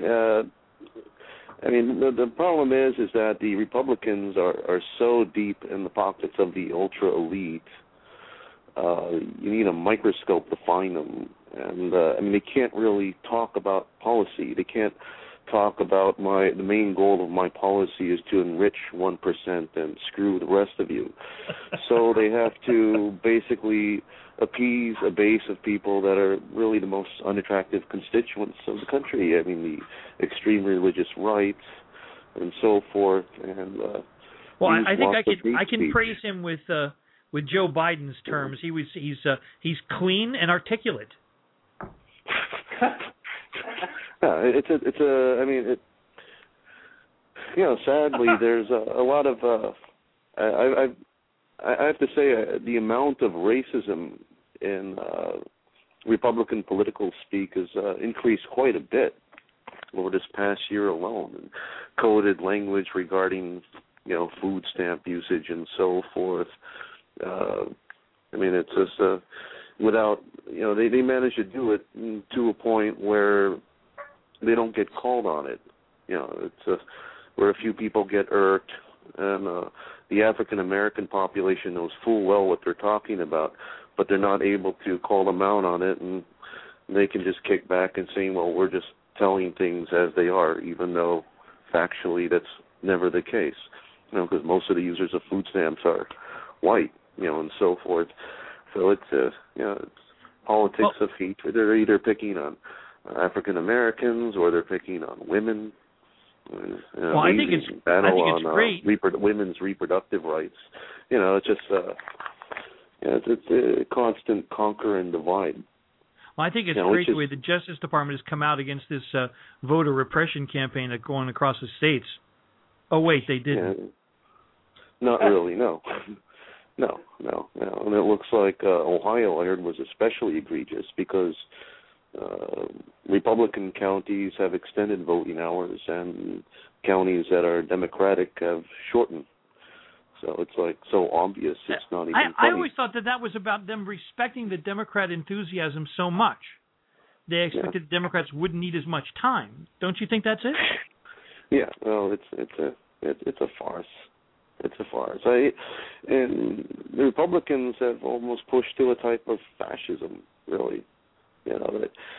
the problem is that the Republicans are so deep in the pockets of the ultra elite. You need a microscope to find them, and they can't really talk about policy. They can't talk about the main goal of my policy is to enrich 1% and screw the rest of you. So they have to basically appease a base of people that are really the most unattractive constituents of the country. I mean, the extreme religious right and so forth. And I think I can praise him with Joe Biden's terms. He's clean and articulate. Sadly, there's a lot of, I have to say, the amount of racism in Republican political speak has increased quite a bit over this past year alone. And coded language regarding, food stamp usage and so forth. It's just without, they managed to do it to a point where they don't get called on it. It's where a few people get irked, and the African American population knows full well what they're talking about, but they're not able to call them out on it, and they can just kick back and say, well, we're just telling things as they are, even though factually that's never the case. Because most of the users of food stamps are white, and so forth. So it's politics of hate. They're either picking on African Americans or they're picking on women. I think it's great. Women's reproductive rights. It's just it's a constant conquer and divide. Well, I think it's great the way the Justice Department has come out against this voter repression campaign that's going across the states. Oh wait, they didn't. Not really, no. No. And it looks like Ohio, I heard, was especially egregious because Republican counties have extended voting hours and counties that are Democratic have shortened. So it's like so obvious it's not even funny. I always thought that was about them respecting the Democrat enthusiasm so much. They expected the Democrats wouldn't need as much time. Don't you think that's it? Yeah, well, it's a farce. It's a farce. And the Republicans have almost pushed to a type of fascism, really. You know,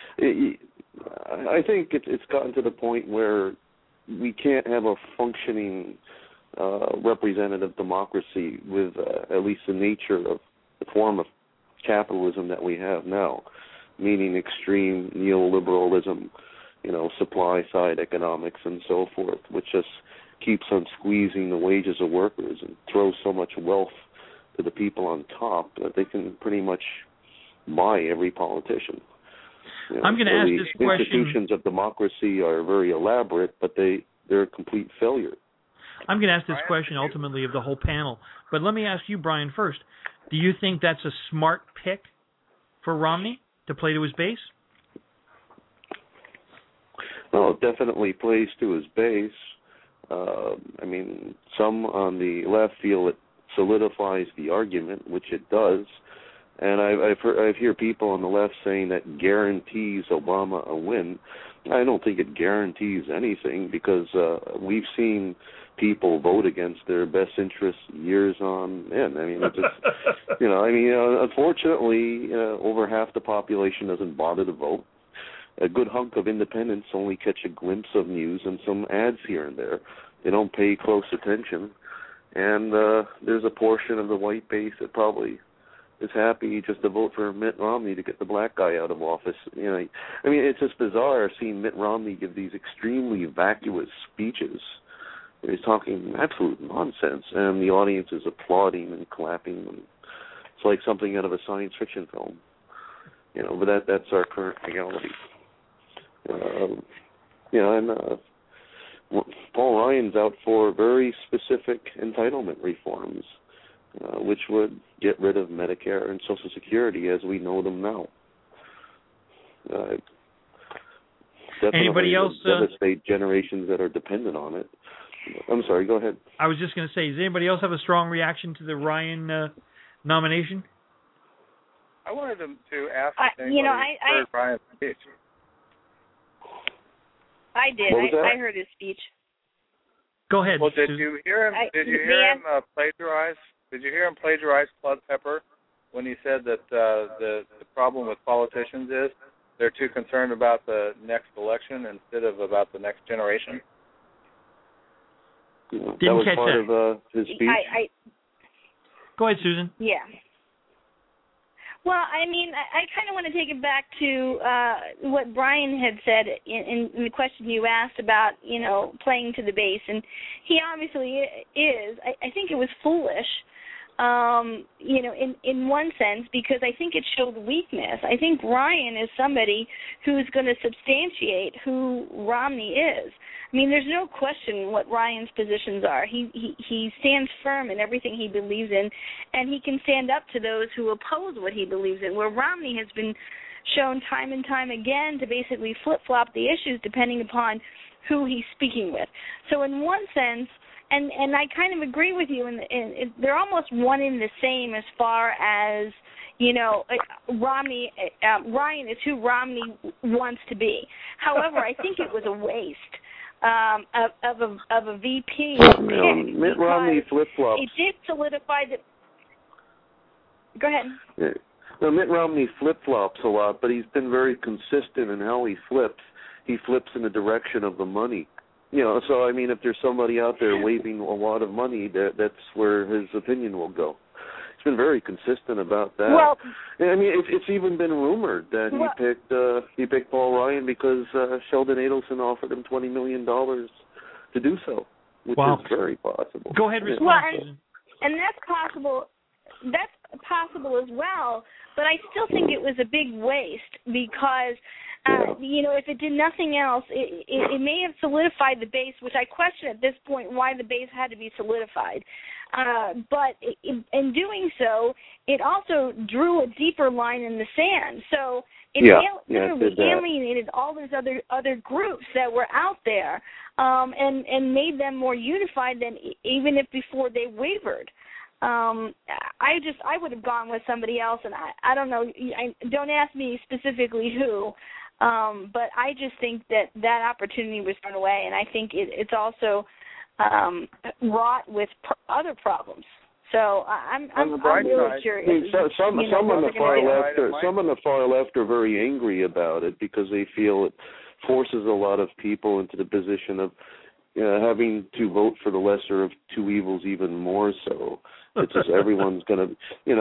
I think it's gotten to the point where we can't have a functioning representative democracy with at least the nature of the form of capitalism that we have now, meaning extreme neoliberalism, supply side economics and so forth, which just keeps on squeezing the wages of workers and throws so much wealth to the people on top that they can pretty much buy every politician. I'm going to ask this question. Institutions of democracy are very elaborate, but they're a complete failure. I'm going to ask this question ultimately of the whole panel, but let me ask you, Brian, first. Do you think that's a smart pick for Romney to play to his base? Well, it definitely plays to his base. Some on the left feel it solidifies the argument, which it does. And I've hear people on the left saying that guarantees Obama a win. I don't think it guarantees anything because we've seen people vote against their best interests years on end. It's just, unfortunately, over half the population doesn't bother to vote. A good hunk of independents only catch a glimpse of news and some ads here and there. They don't pay close attention. And there's a portion of the white base that probably is happy just to vote for Mitt Romney to get the black guy out of office. It's just bizarre seeing Mitt Romney give these extremely vacuous speeches. He's talking absolute nonsense, and the audience is applauding and clapping. And it's like something out of a science fiction film. But that's our current reality. Paul Ryan's out for very specific entitlement reforms, which would get rid of Medicare and Social Security as we know them now. Anybody else? Devastate generations that are dependent on it. I'm sorry, go ahead. I was just going to say, does anybody else have a strong reaction to the Ryan nomination? I wanted to ask if anybody heard Ryan's speech. I did. I heard his speech. Go ahead. Well, did you hear him? Did you hear him plagiarize? Did you hear him plagiarize Claude Pepper when he said that the problem with politicians is they're too concerned about the next election instead of about the next generation? Didn't that was catch part that. of his speech. Go ahead, Susan. Yeah. Well, I kind of want to take it back to what Brian had said in the question you asked about, playing to the base. And he obviously is. I think it was foolish, in one sense, because I think it showed weakness. I think Ryan is somebody who's going to substantiate who Romney is. There's no question what Ryan's positions are. He stands firm in everything he believes in, and he can stand up to those who oppose what he believes in, where Romney has been shown time and time again to basically flip-flop the issues depending upon who he's speaking with. So in one sense, and I kind of agree with you, they're almost one in the same as far as, Ryan is who Romney wants to be. However, I think it was a waste of a VP. Mitt Romney flip-flops. It did solidify that. Go ahead. Yeah. Now, Mitt Romney flip-flops a lot, but he's been very consistent in how he flips. He flips in the direction of the money. So, if there's somebody out there waving a lot of money, that's where his opinion will go. He's been very consistent about that. Well, it's even been rumored that he picked Paul Ryan because Sheldon Adelson offered him $20 million to do so, which is very possible. Go ahead, respond. Well, and that's possible. That's possible as well. But I still think it was a big waste because if it did nothing else, it may have solidified the base, which I question at this point why the base had to be solidified. But in doing so, it also drew a deeper line in the sand. So it literally alienated all those other groups that were out there, and made them more unified than even if before they wavered. I would have gone with somebody else, and I don't know. Don't ask me specifically who, but I just think that opportunity was thrown away, and I think it's also wrought with other problems. So I'm really curious. Some on the far left are very angry about it because they feel it forces a lot of people into the position of having to vote for the lesser of two evils even more so. It's just everyone's going to,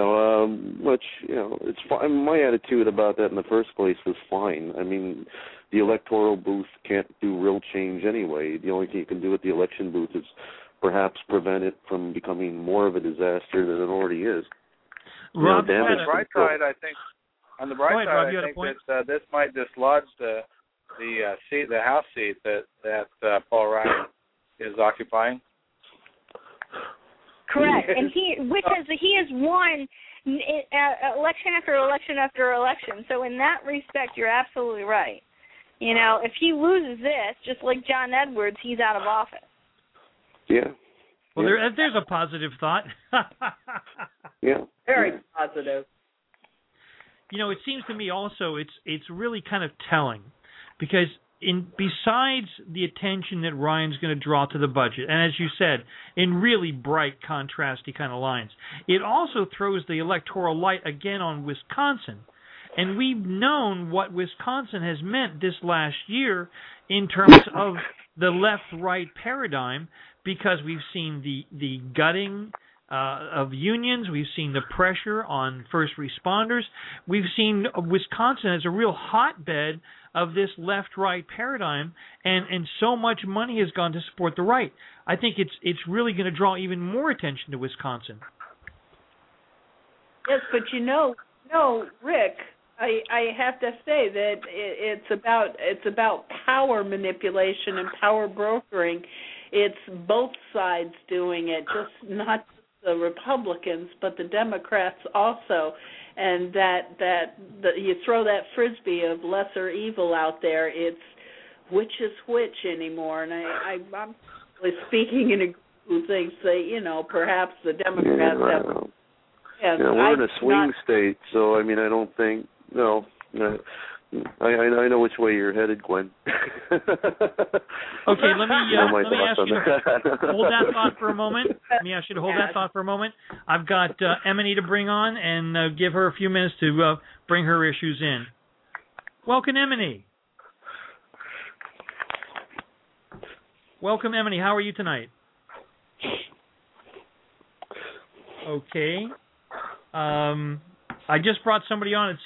it's fine. My attitude about that in the first place was fine. I mean, the electoral booth can't do real change anyway. The only thing you can do with the election booth is perhaps prevent it from becoming more of a disaster than it already is. Rob, on the bright side, I think that this might dislodge the seat, the House seat that Paul Ryan is occupying. Correct, and he has won election after election after election. So in that respect, you're absolutely right. If he loses this, just like John Edwards, he's out of office. Yeah. Well, there's a positive thought. Yeah. Very positive. It seems to me also it's really kind of telling because besides the attention that Ryan's going to draw to the budget, and as you said, in really bright, contrasty kind of lines, it also throws the electoral light again on Wisconsin. And we've known what Wisconsin has meant this last year in terms of the left-right paradigm, because we've seen the gutting of unions, we've seen the pressure on first responders, we've seen Wisconsin as a real hotbed of this left-right paradigm, and so much money has gone to support the right. I think it's really going to draw even more attention to Wisconsin. Yes, but Rick, I have to say that it's about power manipulation and power brokering. It's both sides doing it, just not the Republicans, but the Democrats also. And that you throw that frisbee of lesser evil out there, it's which is which anymore. And I'm really speaking in a group who thinks that, perhaps the Democrats have. Yeah, we're in a swing state, so I mean, I don't think I know which way you're headed, Gwen. Okay, let me ask you to hold that thought for a moment. I've got Emily to bring on and give her a few minutes to bring her issues in. Welcome, Emily. How are you tonight? Okay. I just brought somebody on at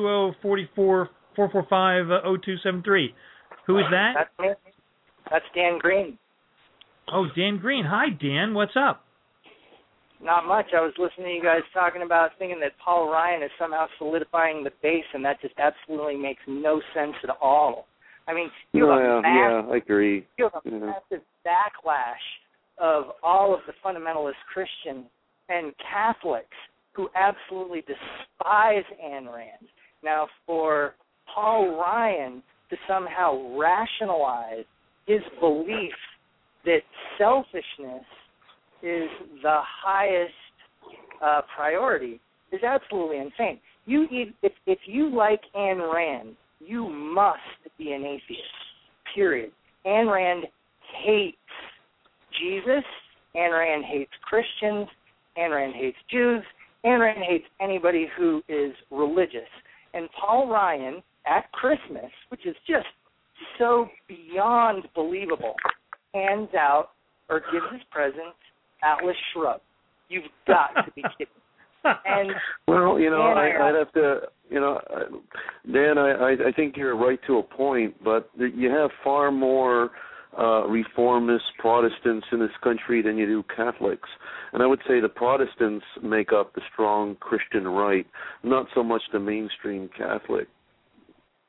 720-445-0273. Who is that? That's me. That's Dan Green. Oh, Dan Green. Hi, Dan. What's up? Not much. I was listening to you guys talking about thinking that Paul Ryan is somehow solidifying the base, and that just absolutely makes no sense at all. I mean, I agree. You have a massive backlash of all of the fundamentalist Christians and Catholics who absolutely despise Ayn Rand. Now, for Paul Ryan to somehow rationalize his belief that selfishness is the highest priority is absolutely insane. If you like Ayn Rand, you must be an atheist, period. Ayn Rand hates Jesus. Ayn Rand hates Christians. Ayn Rand hates Jews. Ayn Rand hates anybody who is religious. And Paul Ryan, at Christmas, which is just so beyond believable, hands out or gives his presents Atlas Shrugged. You've got to be kidding. And well, I'd have to, Dan, I think you're right to a point, but you have far more reformist Protestants in this country than you do Catholics. And I would say the Protestants make up the strong Christian right, not so much the mainstream Catholic.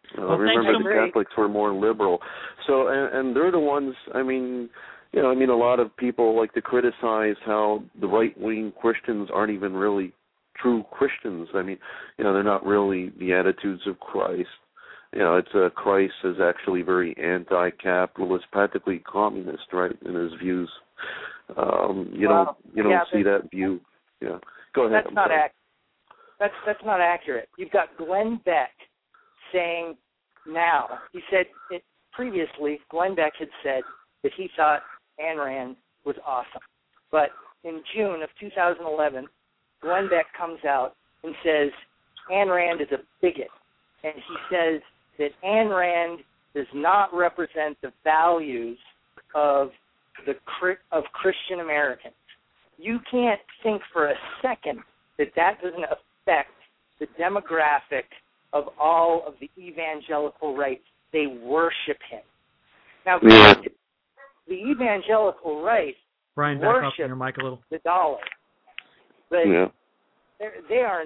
Remember, the Catholics were more liberal. So, and they're the ones, I mean, a lot of people like to criticize how the right-wing Christians aren't even really true Christians. I mean, they're not really the attitudes of Christ. It's Christ is actually very anti-capitalist, practically communist, right, in his views. You don't see that view. Yeah, go ahead. That's not accurate. That's not accurate. You've got Glenn Beck saying now. He said it previously. Glenn Beck had said that he thought Ayn Rand was awesome, but in June of 2011, Glenn Beck comes out and says Ayn Rand is a bigot, and he says that Ayn Rand does not represent the values of Christian Americans. You can't think for a second that doesn't affect the demographic of all of the evangelical right. They worship him. Now, the evangelical right Brian, back up your mic a little. The dollar, but they are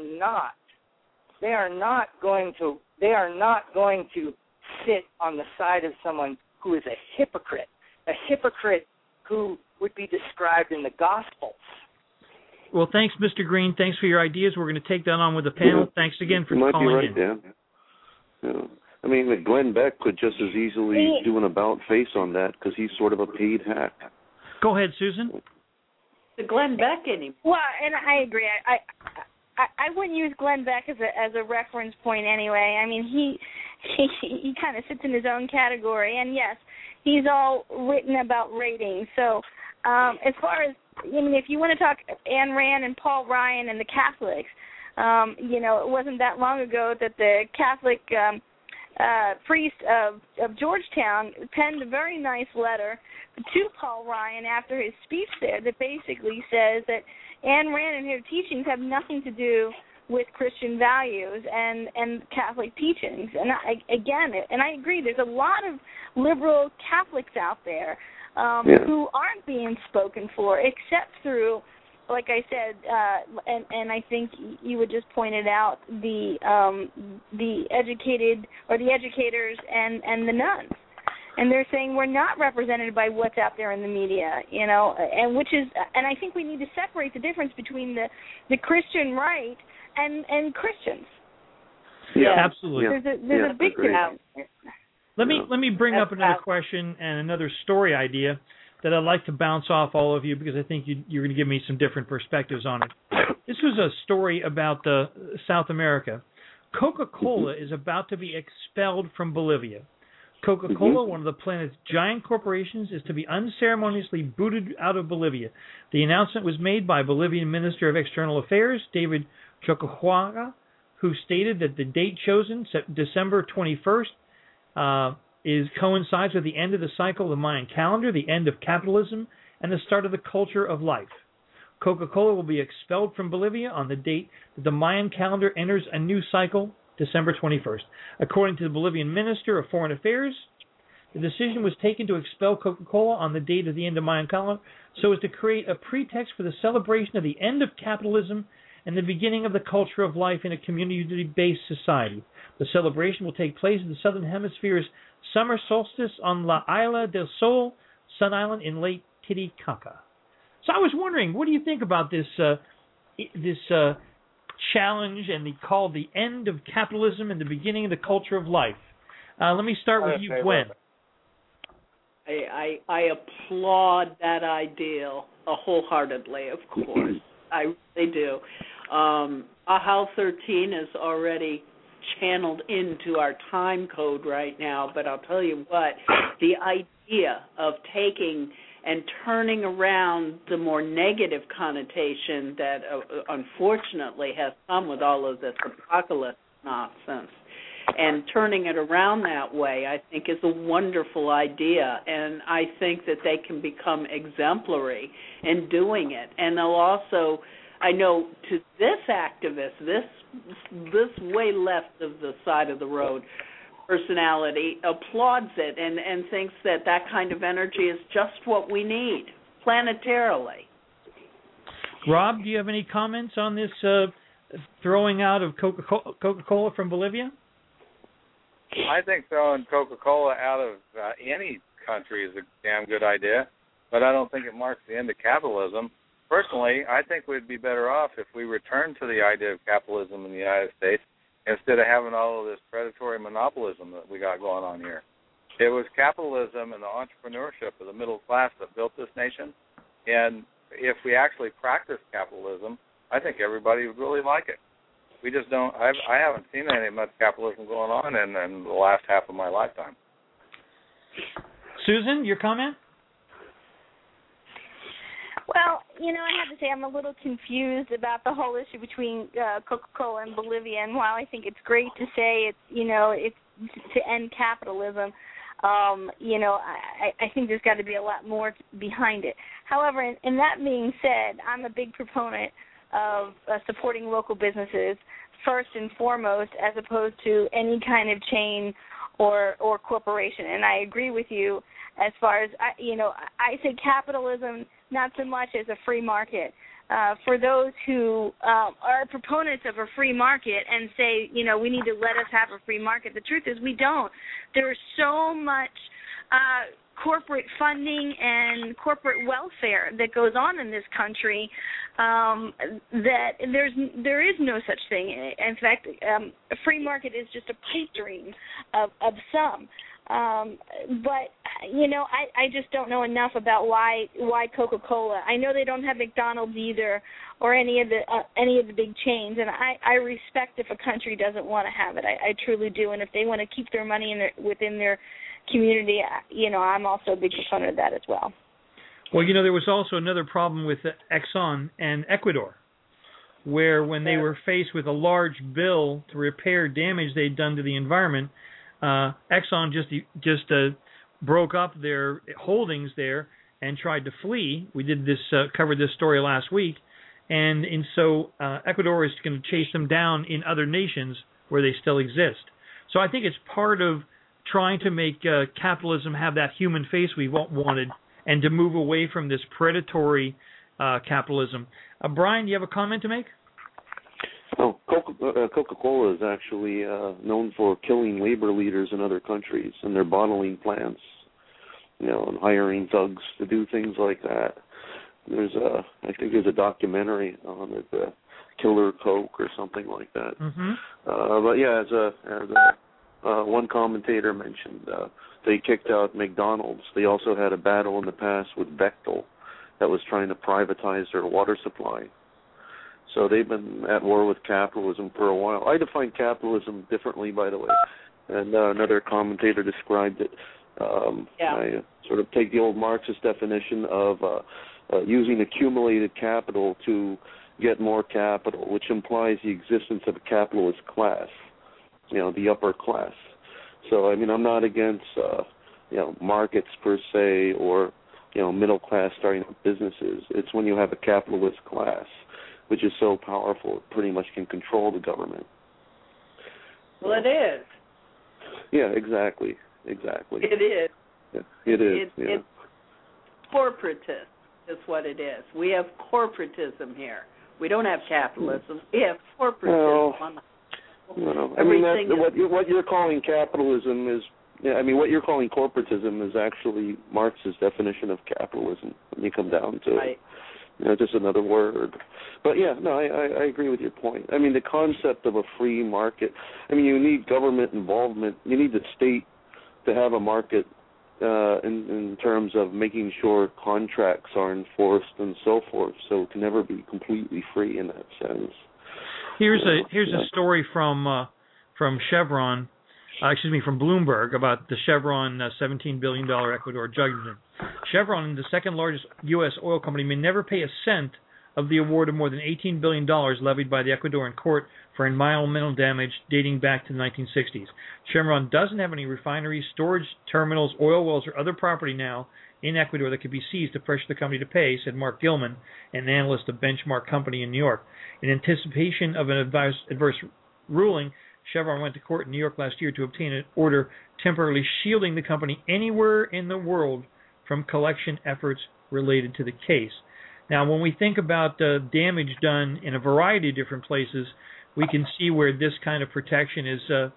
not going to sit on the side of someone who is a hypocrite who would be described in the Gospels. Well, thanks, Mr. Green. Thanks for your ideas. We're going to take that on with the panel. Thanks again for calling in. You might be right, Dan. Yeah. I mean, Glenn Beck could just as easily do an about face on that because he's sort of a paid hack. Go ahead, Susan. The Glenn Beck anymore. Well, and I agree. I wouldn't use Glenn Beck as a reference point anyway. I mean, he kind of sits in his own category, and yes, he's all written about ratings. So as far as, if you want to talk Ayn Rand and Paul Ryan and the Catholics, it wasn't that long ago that the Catholic priest of Georgetown penned a very nice letter to Paul Ryan after his speech there that basically says that Ayn Rand and her teachings have nothing to do with Christian values and Catholic teachings. And I agree, there's a lot of liberal Catholics out there who aren't being spoken for, except through, like I said, and I think you would just pointed out, the educated or the educators and the nuns. And they're saying we're not represented by what's out there in the media, and I think we need to separate the difference between the Christian right and Christians. Yeah, absolutely. There's a big difference. Let me bring up another question and another story idea that I'd like to bounce off all of you because I think you're going to give me some different perspectives on it. This was a story about South America. Coca-Cola is about to be expelled from Bolivia. Coca-Cola, one of the planet's giant corporations, is to be unceremoniously booted out of Bolivia. The announcement was made by Bolivian Minister of External Affairs, David Choquehuanca, who stated that the date chosen, December 21st, coincides with the end of the cycle of the Mayan calendar, the end of capitalism, and the start of the culture of life. Coca-Cola will be expelled from Bolivia on the date that the Mayan calendar enters a new cycle, December 21st. According to the Bolivian Minister of Foreign Affairs, the decision was taken to expel Coca-Cola on the date of the end of Mayan calendar so as to create a pretext for the celebration of the end of capitalism and the beginning of the culture of life in a community-based society. The celebration will take place in the Southern Hemisphere's summer solstice on La Isla del Sol, Sun Island in Lake Titicaca. So I was wondering, what do you think about this challenge and called the end of capitalism and the beginning of the culture of life? Let me start with you, Gwen. I applaud that ideal wholeheartedly, of course. I really do. AHAL 13 is already channeled into our time code right now, but I'll tell you what, the idea of taking and turning around the more negative connotation that unfortunately has come with all of this apocalypse nonsense, and turning it around that way, I think is a wonderful idea, and I think that they can become exemplary in doing it. And they'll also, I know, to this activist, this way left of the side of the road personality applauds it and thinks that kind of energy is just what we need planetarily. Rob, do you have any comments on this throwing out of Coca-Cola from Bolivia? I think throwing Coca-Cola out of any country is a damn good idea, but I don't think it marks the end of capitalism. Personally, I think we'd be better off if we returned to the idea of capitalism in the United States instead of having all of this predatory monopolism that we got going on here. It was capitalism and the entrepreneurship of the middle class that built this nation, and if we actually practice capitalism, I think everybody would really like it. We just don't. I haven't seen any much capitalism going on in the last half of my lifetime. Susan, your comment? Well, I have to say I'm a little confused about the whole issue between Coca-Cola and Bolivia. And while I think it's great to say it's to end capitalism, I think there's got to be a lot more behind it. However, in that being said, I'm a big proponent of supporting local businesses first and foremost, as opposed to any kind of chain or corporation. And I agree with you as far as I say capitalism not so much as a free market. For those who are proponents of a free market and say, we need to let us have a free market, the truth is we don't. There's so much corporate funding and corporate welfare that goes on in this country that there is no such thing. In fact, a free market is just a pipe dream of some. But I just don't know enough about why Coca-Cola. I know they don't have McDonald's either, or any of the big chains, and I respect if a country doesn't want to have it. I truly do, and if they want to keep their money within their community, I'm also a big proponent of that as well. Well, there was also another problem with Exxon and Ecuador, where when they were faced with a large bill to repair damage they'd done to the environment, Exxon just broke up their holdings there and tried to flee. We did this covered this story last week, and so Ecuador is going to chase them down in other nations where they still exist. So I think it's part of trying to make capitalism have that human face we wanted, and to move away from this predatory capitalism. Brian, do you have a comment to make? Oh, Coca-Cola is actually known for killing labor leaders in other countries and their bottling plants, and hiring thugs to do things like that. I think there's a documentary on it, Killer Coke or something like that. Mm-hmm. But yeah, as one commentator mentioned, they kicked out McDonald's. They also had a battle in the past with Bechtel that was trying to privatize their water supply. So they've been at war with capitalism for a while. I define capitalism differently, by the way, and another commentator described it. I sort of take the old Marxist definition of using accumulated capital to get more capital, which implies the existence of a capitalist class, the upper class. So, I'm not against, markets per se or, middle class starting up businesses. It's when you have a capitalist class, which is so powerful, it pretty much can control the government. Well, it is. Yeah, exactly. It is. Yeah, it is. It's corporatist is what it is. We have corporatism here. We don't have capitalism. We have corporatism. What you're calling capitalism is, what you're calling corporatism is actually Marx's definition of capitalism when you come down to it. Just another word. But I agree with your point. The concept of a free market, you need government involvement. You need the state to have a market in terms of making sure contracts are enforced and so forth. So it can never be completely free in that sense. Here's a story from Chevron, from Bloomberg about the Chevron $17 billion Ecuador judgment. Chevron, the second largest U.S. oil company, may never pay a cent of the award of more than $18 billion levied by the Ecuadorian court for environmental damage dating back to the 1960s. Chevron doesn't have any refineries, storage terminals, oil wells, or other property now in Ecuador that could be seized to pressure the company to pay, said Mark Gilman, an analyst of Benchmark Company in New York. In anticipation of an adverse ruling, Chevron went to court in New York last year to obtain an order temporarily shielding the company anywhere in the world from collection efforts related to the case. Now, when we think about damage done in a variety of different places, we can see where this kind of protection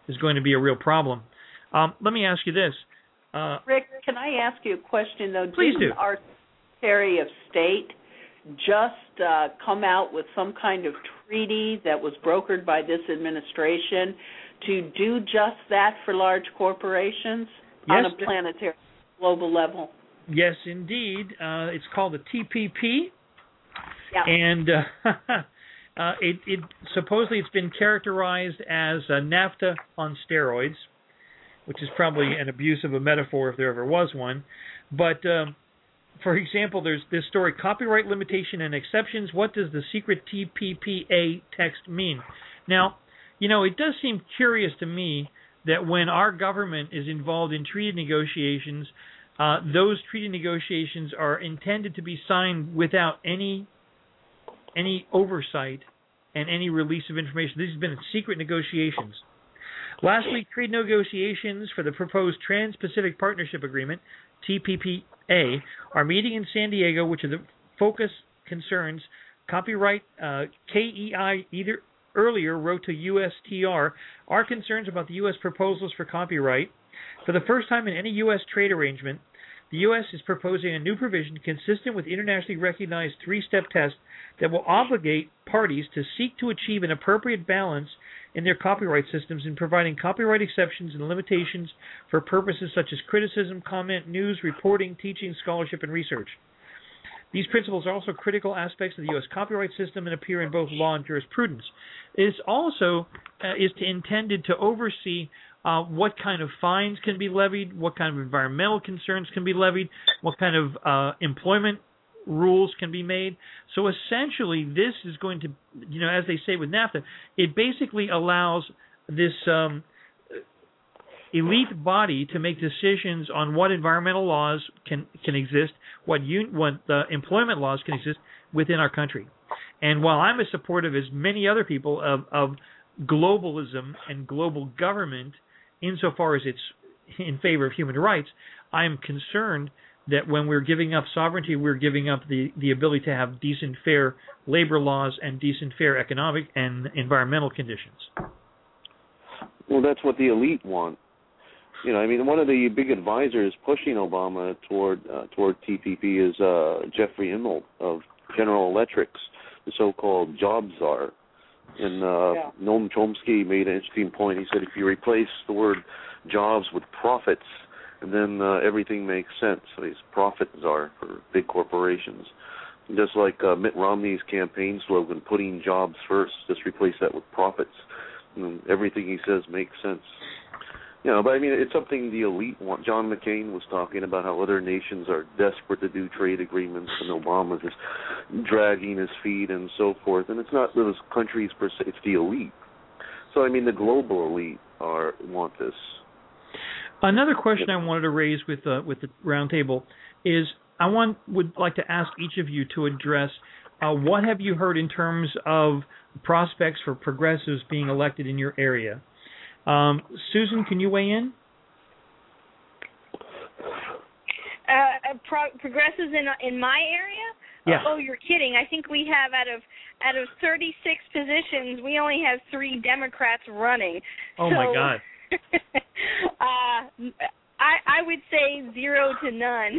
is going to be a real problem. Let me ask you this. Rick, can I ask you a question, though? Please do. Didn't our Secretary of State just come out with some kind of treaty that was brokered by this administration to do just that for large corporations on a planetary global level? Yes, indeed. It's called the TPP. Yeah. And it supposedly it's been characterized as NAFTA on steroids, which is probably an abuse of a metaphor if there ever was one. But, for example, there's this story, copyright limitation and exceptions. What does the secret TPPA text mean? Now, it does seem curious to me that when our government is involved in treaty negotiations, those treaty negotiations are intended to be signed without any oversight and any release of information. These have been secret negotiations. Last week, trade negotiations for the proposed Trans-Pacific Partnership Agreement, TPPA, are meeting in San Diego, which are the focus concerns copyright. KEI earlier wrote to USTR, our concerns about the U.S. proposals for copyright. For the first time in any U.S. trade arrangement, the U.S. is proposing a new provision consistent with internationally recognized three-step test that will obligate parties to seek to achieve an appropriate balance in their copyright systems in providing copyright exceptions and limitations for purposes such as criticism, comment, news, reporting, teaching, scholarship, and research. These principles are also critical aspects of the U.S. copyright system and appear in both law and jurisprudence. It is also intended to oversee what kind of fines can be levied, what kind of environmental concerns can be levied, what kind of employment rules can be made. So essentially, this is going to, as they say with NAFTA, it basically allows this elite body to make decisions on what environmental laws can exist, what employment laws can exist within our country. And while I'm as supportive as many other people of globalism and global government, insofar as it's in favor of human rights, I am concerned that when we're giving up sovereignty, we're giving up the ability to have decent, fair labor laws and decent, fair economic and environmental conditions. Well, that's what the elite want. One of the big advisors pushing Obama toward TPP is Jeffrey Immelt of General Electric, the so-called job czar. And Noam Chomsky made an interesting point. He said if you replace the word jobs with profits, and then everything makes sense. So he's profit czar for big corporations. And just like Mitt Romney's campaign slogan, putting jobs first, just replace that with profits. And everything he says makes sense. But it's something the elite want. John McCain was talking about how other nations are desperate to do trade agreements, and Obama's just dragging his feet and so forth. And it's not those countries per se; it's the elite. So the global elite want this. Another question I wanted to raise with the roundtable is would like to ask each of you to address what have you heard in terms of prospects for progressives being elected in your area. Susan, can you weigh in? Progressives in my area? Yeah. Oh, you're kidding. I think we have out of 36 positions, we only have 3 Democrats running. Oh, my God. I would say 0 to none.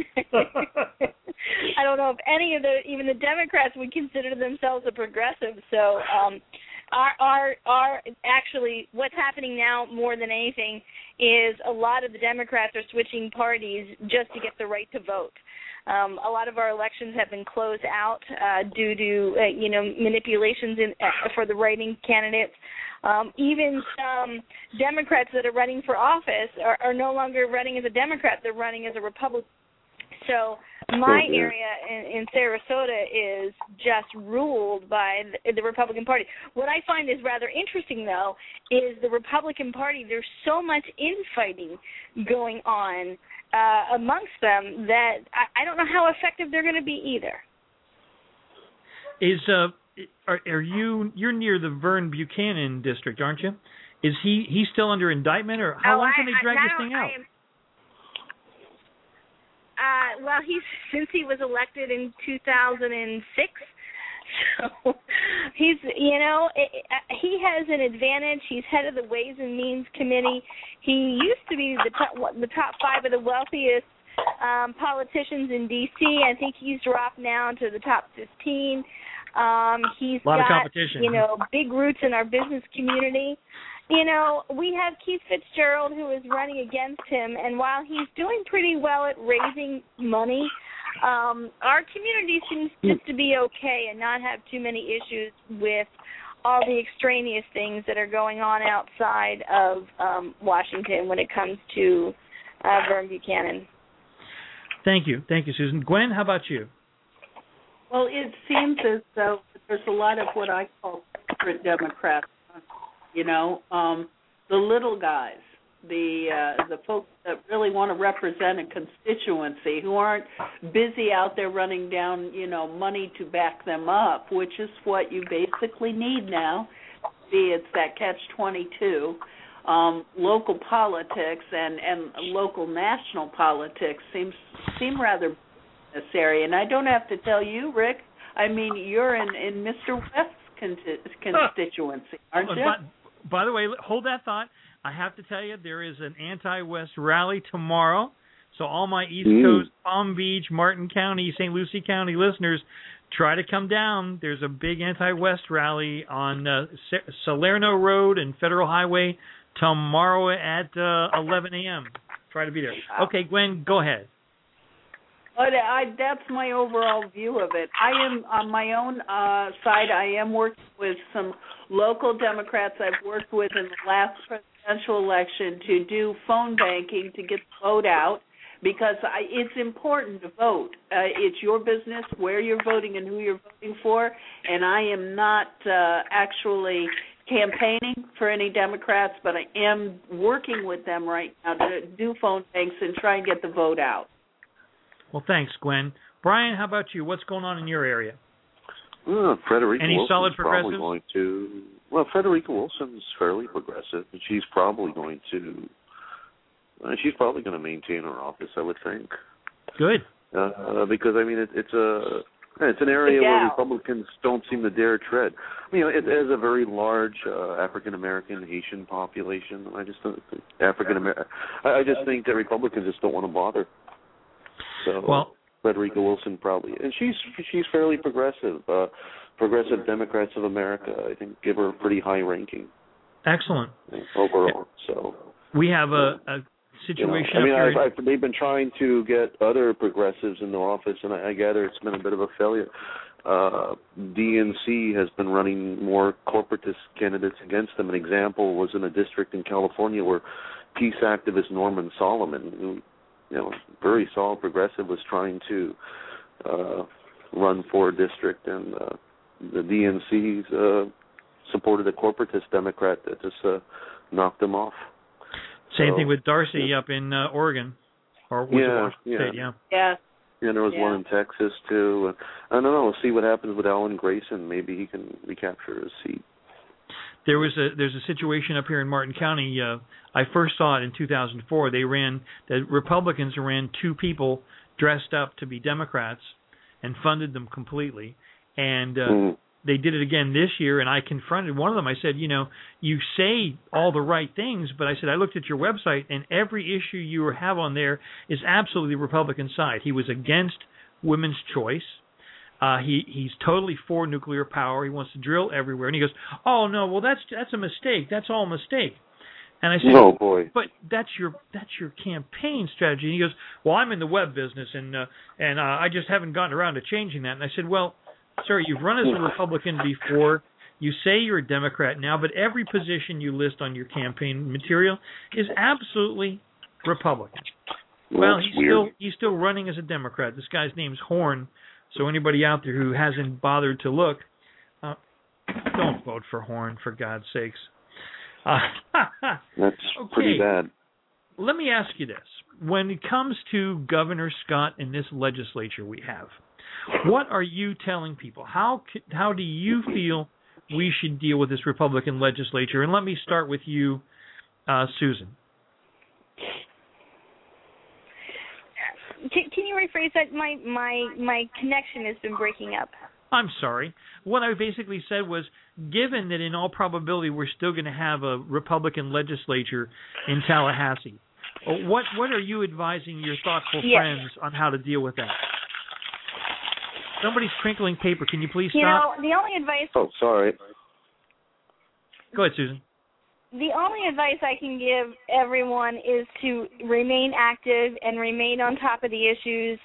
I don't know if any of even the Democrats would consider themselves a progressive. So our actually what's happening now more than anything is a lot of the Democrats are switching parties just to get the right to vote. A lot of our elections have been closed out due to manipulations for the writing candidates. Even some Democrats that are running for office are no longer running as a Democrat; they're running as a Republican. So my area in Sarasota is just ruled by the Republican Party. What I find is rather interesting, though, is the Republican Party. There's so much infighting going on amongst them that I don't know how effective they're going to be either. You're near the Vern Buchanan district, aren't you? Is he still under indictment, or how long can they drag this thing out? Well, since he was elected in 2006, So he's, he has an advantage. He's head of the Ways and Means Committee. He used to be the top 5 of the wealthiest politicians in D.C. I think he's dropped now to the top 15. He's a lot of got, competition. big roots in our business community. We have Keith Fitzgerald who is running against him, and while he's doing pretty well at raising money, our community seems just to be okay and not have too many issues with all the extraneous things that are going on outside of Washington when it comes to Vern Buchanan. Thank you, Susan. Gwen, how about you? Well, it seems as though there's a lot of what I call secret Democrats. The little guys, the folks that really want to represent a constituency, who aren't busy out there running down, money to back them up, which is what you basically need now. It's that catch-22. Local politics and local national politics seem rather in this area. And I don't have to tell you, Rick, I mean, you're in Mr. West's constituency, aren't you? By the way, hold that thought. I have to tell you, there is an anti-West rally tomorrow. So all my East Coast, Palm Beach, Martin County, St. Lucie County listeners, try to come down. There's a big anti-West rally on Salerno Road and Federal Highway tomorrow at 11 a.m. Try to be there. Okay, Gwen, go ahead. But that's my overall view of it. I am, on my own side, I am working with some local Democrats I've worked with in the last presidential election to do phone banking to get the vote out, because it's important to vote. It's your business where you're voting and who you're voting for, and I am not actually campaigning for any Democrats, but I am working with them right now to do phone banks and try and get the vote out. Well, thanks, Gwen. Brian, how about you? What's going on in your area? Frederica Any Wilson's solid probably going to. Well, Frederica Wilson's fairly progressive, and she's probably going to. She's probably going to maintain her office, I would think. Good. Because I mean, it's an area where Republicans don't seem to dare tread. It has a very large African American Haitian population. I just think I just think that Republicans just don't want to bother. So Frederica Wilson probably, and she's fairly progressive. Progressive Democrats of America, I think, give her a pretty high ranking. Excellent. Overall, so we have a situation. They've been trying to get other progressives in the office, and I gather it's been a bit of a failure. DNC has been running more corporatist candidates against them. An example was in a district in California where peace activist Norman Solomon, who very solid progressive, was trying to run for a district, and the DNC's supported a corporatist Democrat that just knocked them off. Same thing with Darcy up in Oregon, or Washington State, Yeah, there was one in Texas too. I don't know. We'll see what happens with Alan Grayson. Maybe he can recapture his seat. There's a situation up here in Martin County. I first saw it in 2004. The Republicans ran 2 people dressed up to be Democrats and funded them completely. And they did it again this year, and I confronted one of them. I said, you say all the right things, but I said, I looked at your website, and every issue you have on there is absolutely Republican side. He was against women's choice. He's totally for nuclear power. He wants to drill everywhere. And he goes, oh, no, well, that's a mistake. That's all a mistake. And I said, oh, boy. But that's your campaign strategy. And he goes, well, I'm in the web business, and I just haven't gotten around to changing that. And I said, well, sir, you've run as a Republican before. You say you're a Democrat now, but every position you list on your campaign material is absolutely Republican. Well, he's still running as a Democrat. This guy's name's Horn. So anybody out there who hasn't bothered to look, don't vote for Horn, for God's sakes. That's pretty bad. Let me ask you this. When it comes to Governor Scott and this legislature we have, what are you telling people? How do you feel we should deal with this Republican legislature? And let me start with you, Susan. Can you rephrase that? My connection has been breaking up. I'm sorry. What I basically said was, given that in all probability we're still going to have a Republican legislature in Tallahassee, what are you advising your thoughtful friends on how to deal with that? Somebody's crinkling paper. Can you please stop? You know, the only advice... Oh, sorry. Go ahead, Susan. The only advice I can give everyone is to remain active and remain on top of the issues.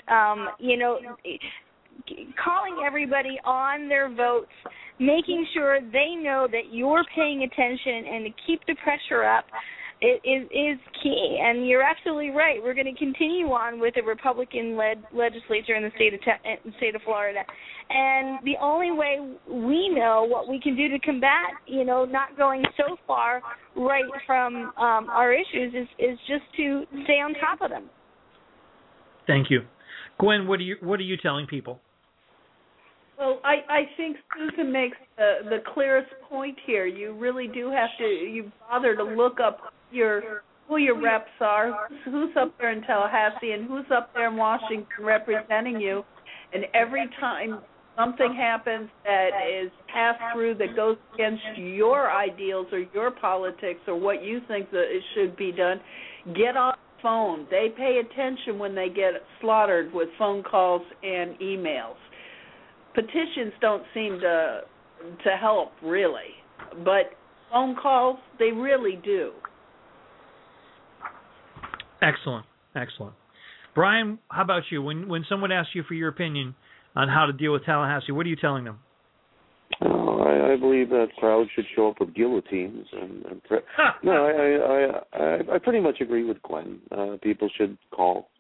Calling everybody on their votes, making sure they know that you're paying attention, and to keep the pressure up is key. And you're absolutely right. We're going to continue on with a Republican-led legislature in the state of Florida. And the only way we know what we can do to combat, not going so far right from our issues is just to stay on top of them. Thank you. Gwen, what are you telling people? Well, I think Susan makes the clearest point here. You really do have to bother to look up who your reps are, who's up there in Tallahassee, and who's up there in Washington representing you. And every time something happens that is passed through that goes against your ideals or your politics or what you think that it should be done, get on the phone. They pay attention when they get slaughtered with phone calls and emails. Petitions don't seem to help, really. But phone calls, they really do. Excellent. Brian, how about you? When someone asks you for your opinion on how to deal with Tallahassee, what are you telling them? I believe that crowds should show up with guillotines. I pretty much agree with Glenn. People should call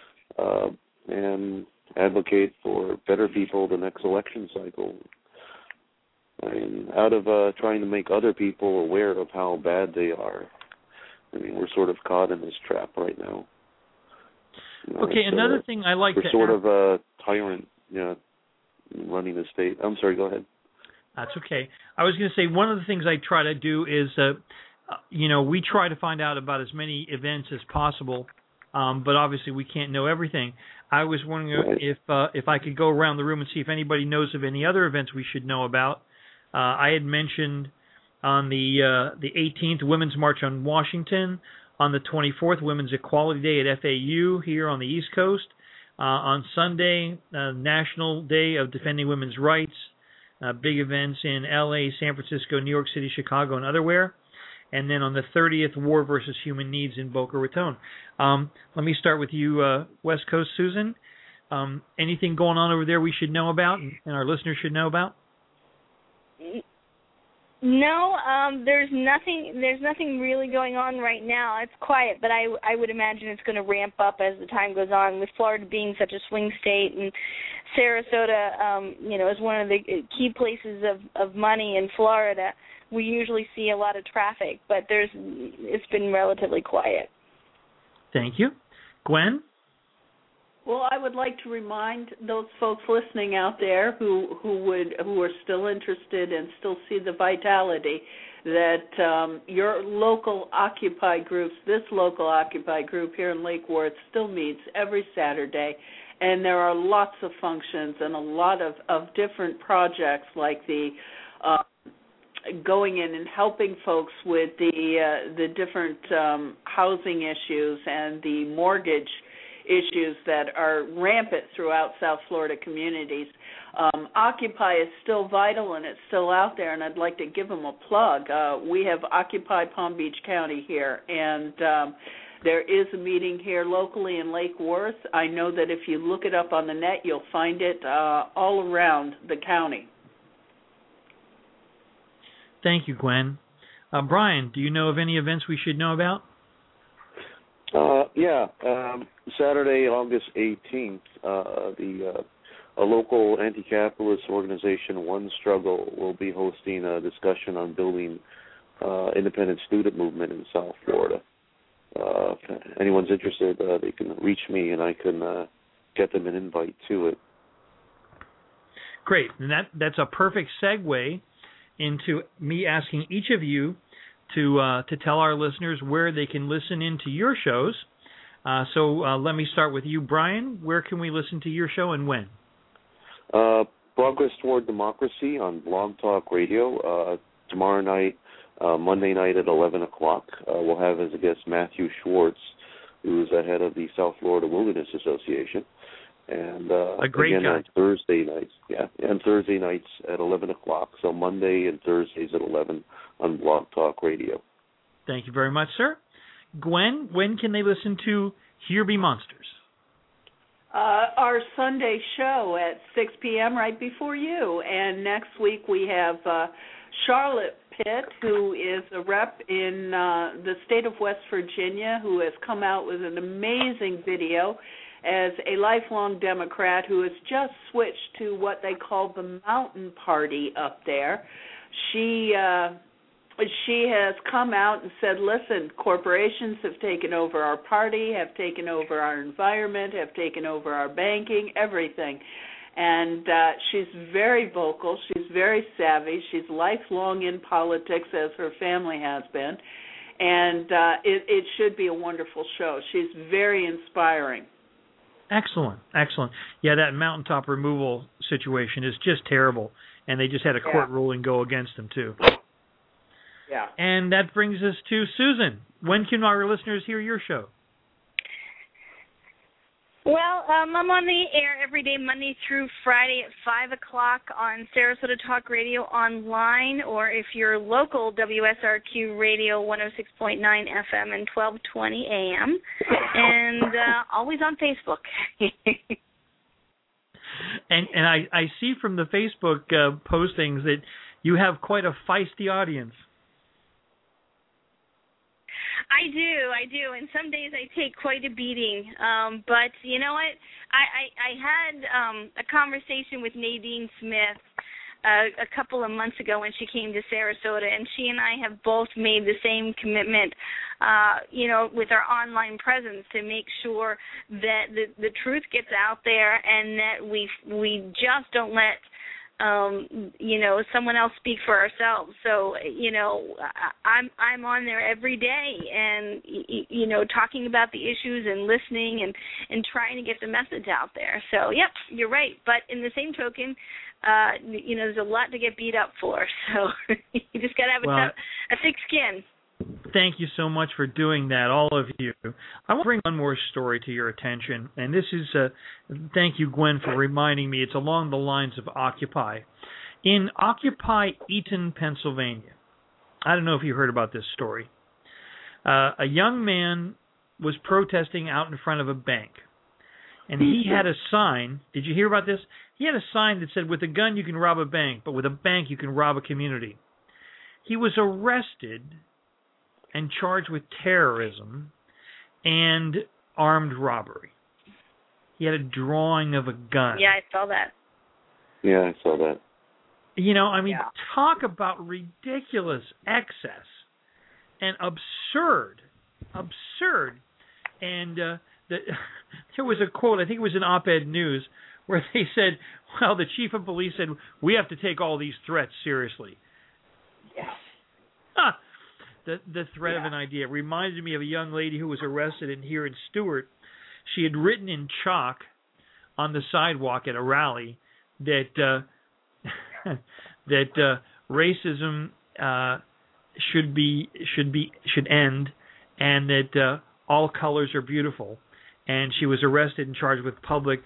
and advocate for better people the next election cycle. I mean, out of trying to make other people aware of how bad they are. I mean, we're sort of caught in this trap right now. Okay, another thing I like we're sort of a tyrant, running the state. I'm sorry, go ahead. That's okay. I was going to say one of the things I try to do is, we try to find out about as many events as possible, but obviously we can't know everything. I was wondering if I could go around the room and see if anybody knows of any other events we should know about. I had mentioned on the 18th, Women's March on Washington. On the 24th, Women's Equality Day at FAU here on the East Coast. On Sunday, National Day of Defending Women's Rights. Big events in L.A., San Francisco, New York City, Chicago, and otherwhere. And then on the 30th, War versus Human Needs in Boca Raton. Let me start with you, West Coast Susan. Anything going on over there we should know about and our listeners should know about? No, there's nothing really going on right now. It's quiet, but I would imagine it's going to ramp up as the time goes on. With Florida being such a swing state, and Sarasota, is one of the key places of money in Florida, we usually see a lot of traffic, but it's been relatively quiet. Thank you, Gwen. Well, I would like to remind those folks listening out there who are still interested and still see the vitality that your local Occupy groups, this local Occupy group here in Lake Worth, still meets every Saturday, and there are lots of functions and a lot of different projects like the going in and helping folks with the different housing issues and the mortgage issues that are rampant throughout South Florida communities. Occupy is still vital and it's still out there, and I'd like to give them a plug. We have Occupy Palm Beach County here, and there is a meeting here locally in Lake Worth. I know that if you look it up on the net, you'll find it all around the county. Thank you, Gwen. Brian, do you know of any events we should know about? Saturday, August 18th, a local anti-capitalist organization, One Struggle, will be hosting a discussion on building independent student movement in South Florida. If anyone's interested, they can reach me and I can get them an invite to it. Great, and that's a perfect segue into me asking each of you to tell our listeners where they can listen into your shows. So let me start with you, Brian. Where can we listen to your show and when? Progress Toward Democracy on Blog Talk Radio. Tomorrow night, Monday night at 11 o'clock, we'll have as a guest Matthew Schwartz, who's the head of the South Florida Wilderness Association. And a great again, guy. on Thursday nights, and Thursday nights at 11 o'clock. So Monday and Thursdays at 11 on Blog Talk Radio. Thank you very much, sir. Gwen, when can they listen to Here Be Monsters? Our Sunday show at 6 p.m. right before you. And next week we have Charlotte Pitt, who is a rep in the state of West Virginia, who has come out with an amazing video as a lifelong Democrat who has just switched to what they call the Mountain Party up there. She has come out and said, listen, corporations have taken over our party, have taken over our environment, have taken over our banking, everything. And she's very vocal. She's very savvy. She's lifelong in politics, as her family has been. And it should be a wonderful show. She's very inspiring. Excellent, excellent. Yeah, that mountaintop removal situation is just terrible. And they just had a court ruling go against them, too. Yeah. And that brings us to Susan. When can our listeners hear your show? Well, I'm on the air every day, Monday through Friday at 5 o'clock on Sarasota Talk Radio online, or if you're local, WSRQ Radio 106.9 FM and 1220 AM, and always on Facebook. And I see from the Facebook postings that you have quite a feisty audience. I do, and some days I take quite a beating. But you know what? I had a conversation with Nadine Smith a couple of months ago when she came to Sarasota, and she and I have both made the same commitment, with our online presence to make sure that the truth gets out there and that we just don't let someone else speak for ourselves. So, I'm on there every day and, talking about the issues and listening and trying to get the message out there. So, yep, you're right. But in the same token, there's a lot to get beat up for. So you just got to have a thick skin. Thank you so much for doing that, all of you. I want to bring one more story to your attention, and this is, thank you, Gwen, for reminding me. It's along the lines of Occupy. In Occupy Eaton, Pennsylvania, I don't know if you heard about this story. A young man was protesting out in front of a bank, and he had a sign. Did you hear about this? He had a sign that said, with a gun you can rob a bank, but with a bank you can rob a community. He was arrested and charged with terrorism and armed robbery. He had a drawing of a gun. Yeah, I saw that. Yeah, I saw that. Talk about ridiculous excess and absurd. And there was a quote, I think it was in Op-Ed News, where they said, well, the chief of police said, we have to take all these threats seriously. Yes. The threat of an idea reminded me of a young lady who was arrested here in Stewart. She had written in chalk on the sidewalk at a rally that racism should end, and that all colors are beautiful. And she was arrested and charged with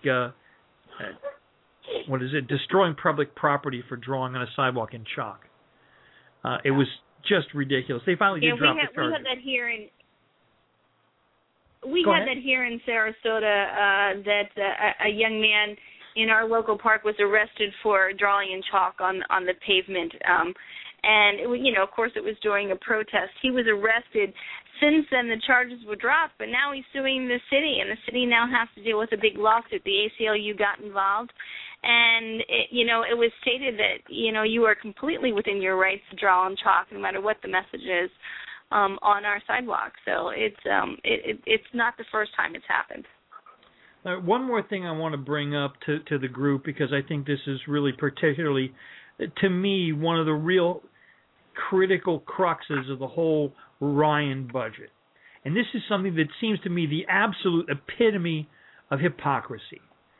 destroying public property for drawing on a sidewalk in chalk. It was just ridiculous. They finally did drop the charges. We had that here in Sarasota, that a young man in our local park was arrested for drawing in chalk on the pavement. And, of course, it was during a protest. He was arrested. Since then, the charges were dropped, but now he's suing the city, and the city now has to deal with a big lawsuit. The ACLU got involved, and, it was stated that, you are completely within your rights to draw on chalk no matter what the message is on our sidewalk. So it's not the first time it's happened. One more thing I want to bring up to the group, because I think this is really particularly, to me, one of the real critical cruxes of the whole Ryan budget. And this is something that seems to me the absolute epitome of hypocrisy.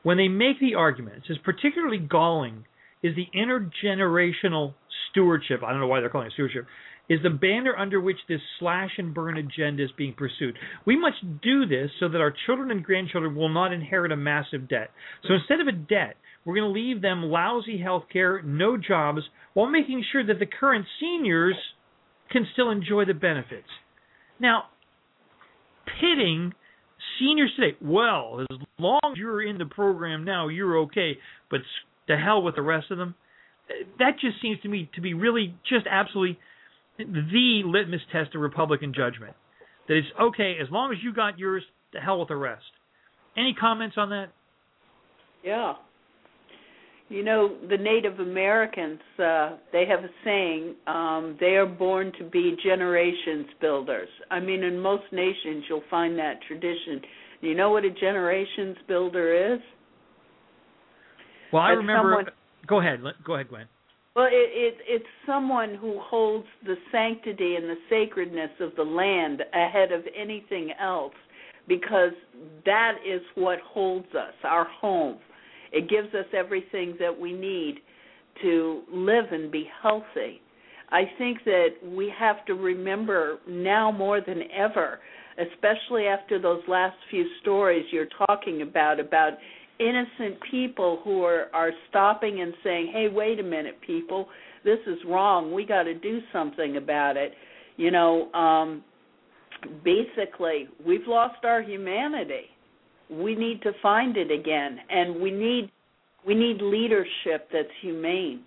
when they make the argument, it says particularly galling is the intergenerational stewardship. I don't know why they're calling it stewardship. Is the banner under which this slash and burn agenda is being pursued. We must do this so that our children and grandchildren will not inherit a massive debt. So instead of a debt, we're going to leave them lousy health care, no jobs, while making sure that the current seniors can still enjoy the benefits. Now, pitting seniors today, well, as long as you're in the program now, you're okay, but to hell with the rest of them, that just seems to me to be really just absolutely the litmus test of Republican judgment. That it's okay, as long as you got yours, to hell with the rest. Any comments on that? Yeah. You know, the Native Americans, they have a saying, they are born to be generations builders. I mean, in most nations, you'll find that tradition. You know what a generations builder is? Well, I remember... Go ahead, Gwen. Well, it's someone who holds the sanctity and the sacredness of the land ahead of anything else, because that is what holds us, our home. It gives us everything that we need to live and be healthy. I think that we have to remember now more than ever, especially after those last few stories you're talking about innocent people who are stopping and saying, hey, wait a minute, people, this is wrong. We got to do something about it. You know, basically, we've lost our humanity. We need to find it again, and we need leadership that's humane.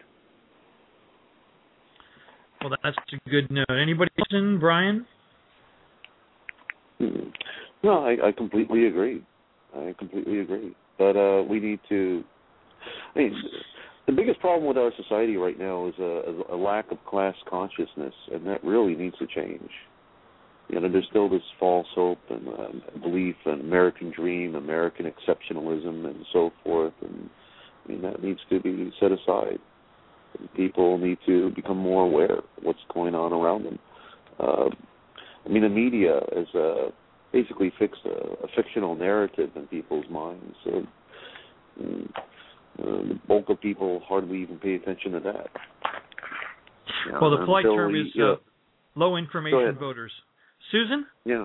Well, that's a good note. Anybody listen, Brian? No, I completely agree. But we need to. I mean, the biggest problem with our society right now is a lack of class consciousness, and that really needs to change. You know, there's still this false hope and belief in American dream, American exceptionalism, and so forth. And I mean, that needs to be set aside. People need to become more aware of what's going on around them. I mean, the media has basically fixed a fictional narrative in people's minds. So the bulk of people hardly even pay attention to that. You know, well, the polite term is low information voters. Susan? Yeah.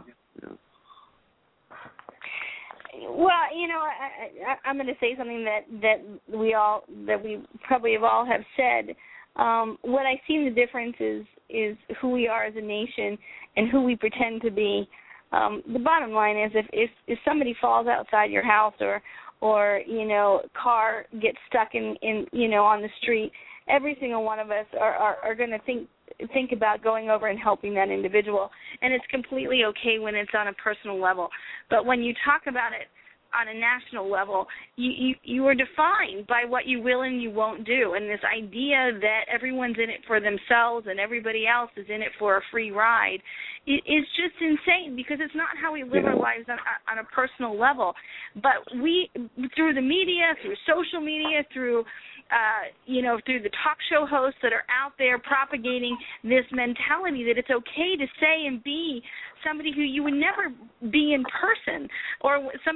Well, you know, I'm going to say something that we probably have said. What I see the difference is who we are as a nation and who we pretend to be. The bottom line is if somebody falls outside your house or you know, car gets stuck in you know, on the street, every single one of us are going to think about going over and helping that individual, and it's completely okay when it's on a personal level. But when you talk about it on a national level, you are defined by what you will and you won't do, and this idea that everyone's in it for themselves and everybody else is in it for a free ride is just insane, because it's not how we live our lives on a personal level. But we, through the media, through social media, through through the talk show hosts that are out there propagating this mentality that it's okay to say and be somebody who you would never be in person, or it's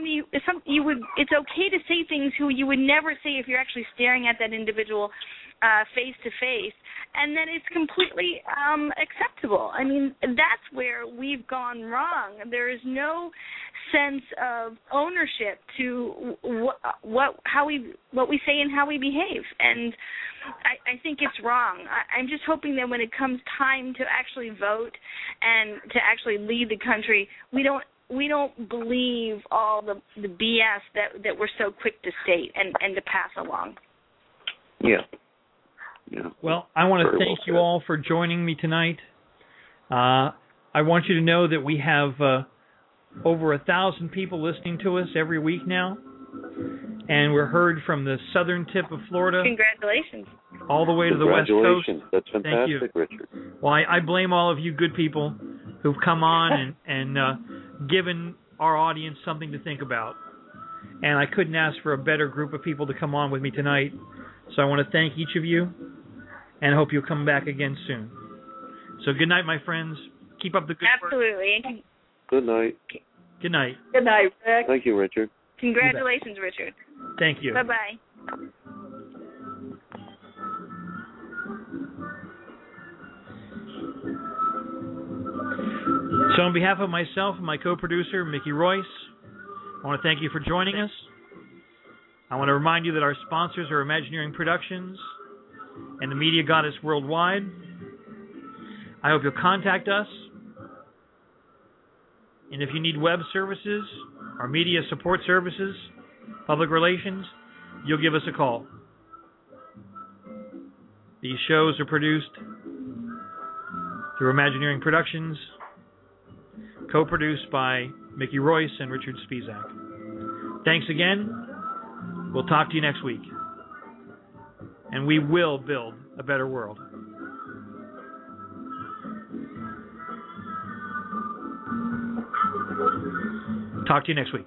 okay to say things who you would never say if you're actually staring at that individual face to face, and then it's completely acceptable. I mean, that's where we've gone wrong. There is no sense of ownership to what we say and how we behave, and I think it's wrong. I'm just hoping that when it comes time to actually vote and to actually lead the country, we don't believe all the BS that we're so quick to state and to pass along. Yeah. Well, I want to thank you all for joining me tonight. I want you to know that we have over 1,000 people listening to us every week now, and we're heard from the southern tip of Florida. Congratulations. All the way to the West Coast. That's fantastic, thank you. Richard. Well, I blame all of you good people who've come on and given our audience something to think about. And I couldn't ask for a better group of people to come on with me tonight. So I want to thank each of you, and I hope you'll come back again soon. So good night, my friends. Keep up the good work. Absolutely. Good night. Good night. Good night, Rick. Thank you, Richard. Congratulations, Richard. Thank you. Bye-bye. So on behalf of myself and my co-producer, Mickey Royce, I want to thank you for joining us. I want to remind you that our sponsors are Imagineering Productions and the Media Goddess Worldwide. I hope you'll contact us. And if you need web services or media support services, public relations, you'll give us a call. These shows are produced through Imagineering Productions, co-produced by Mickey Royce and Richard Spisak. Thanks again. We'll talk to you next week. And we will build a better world. Talk to you next week.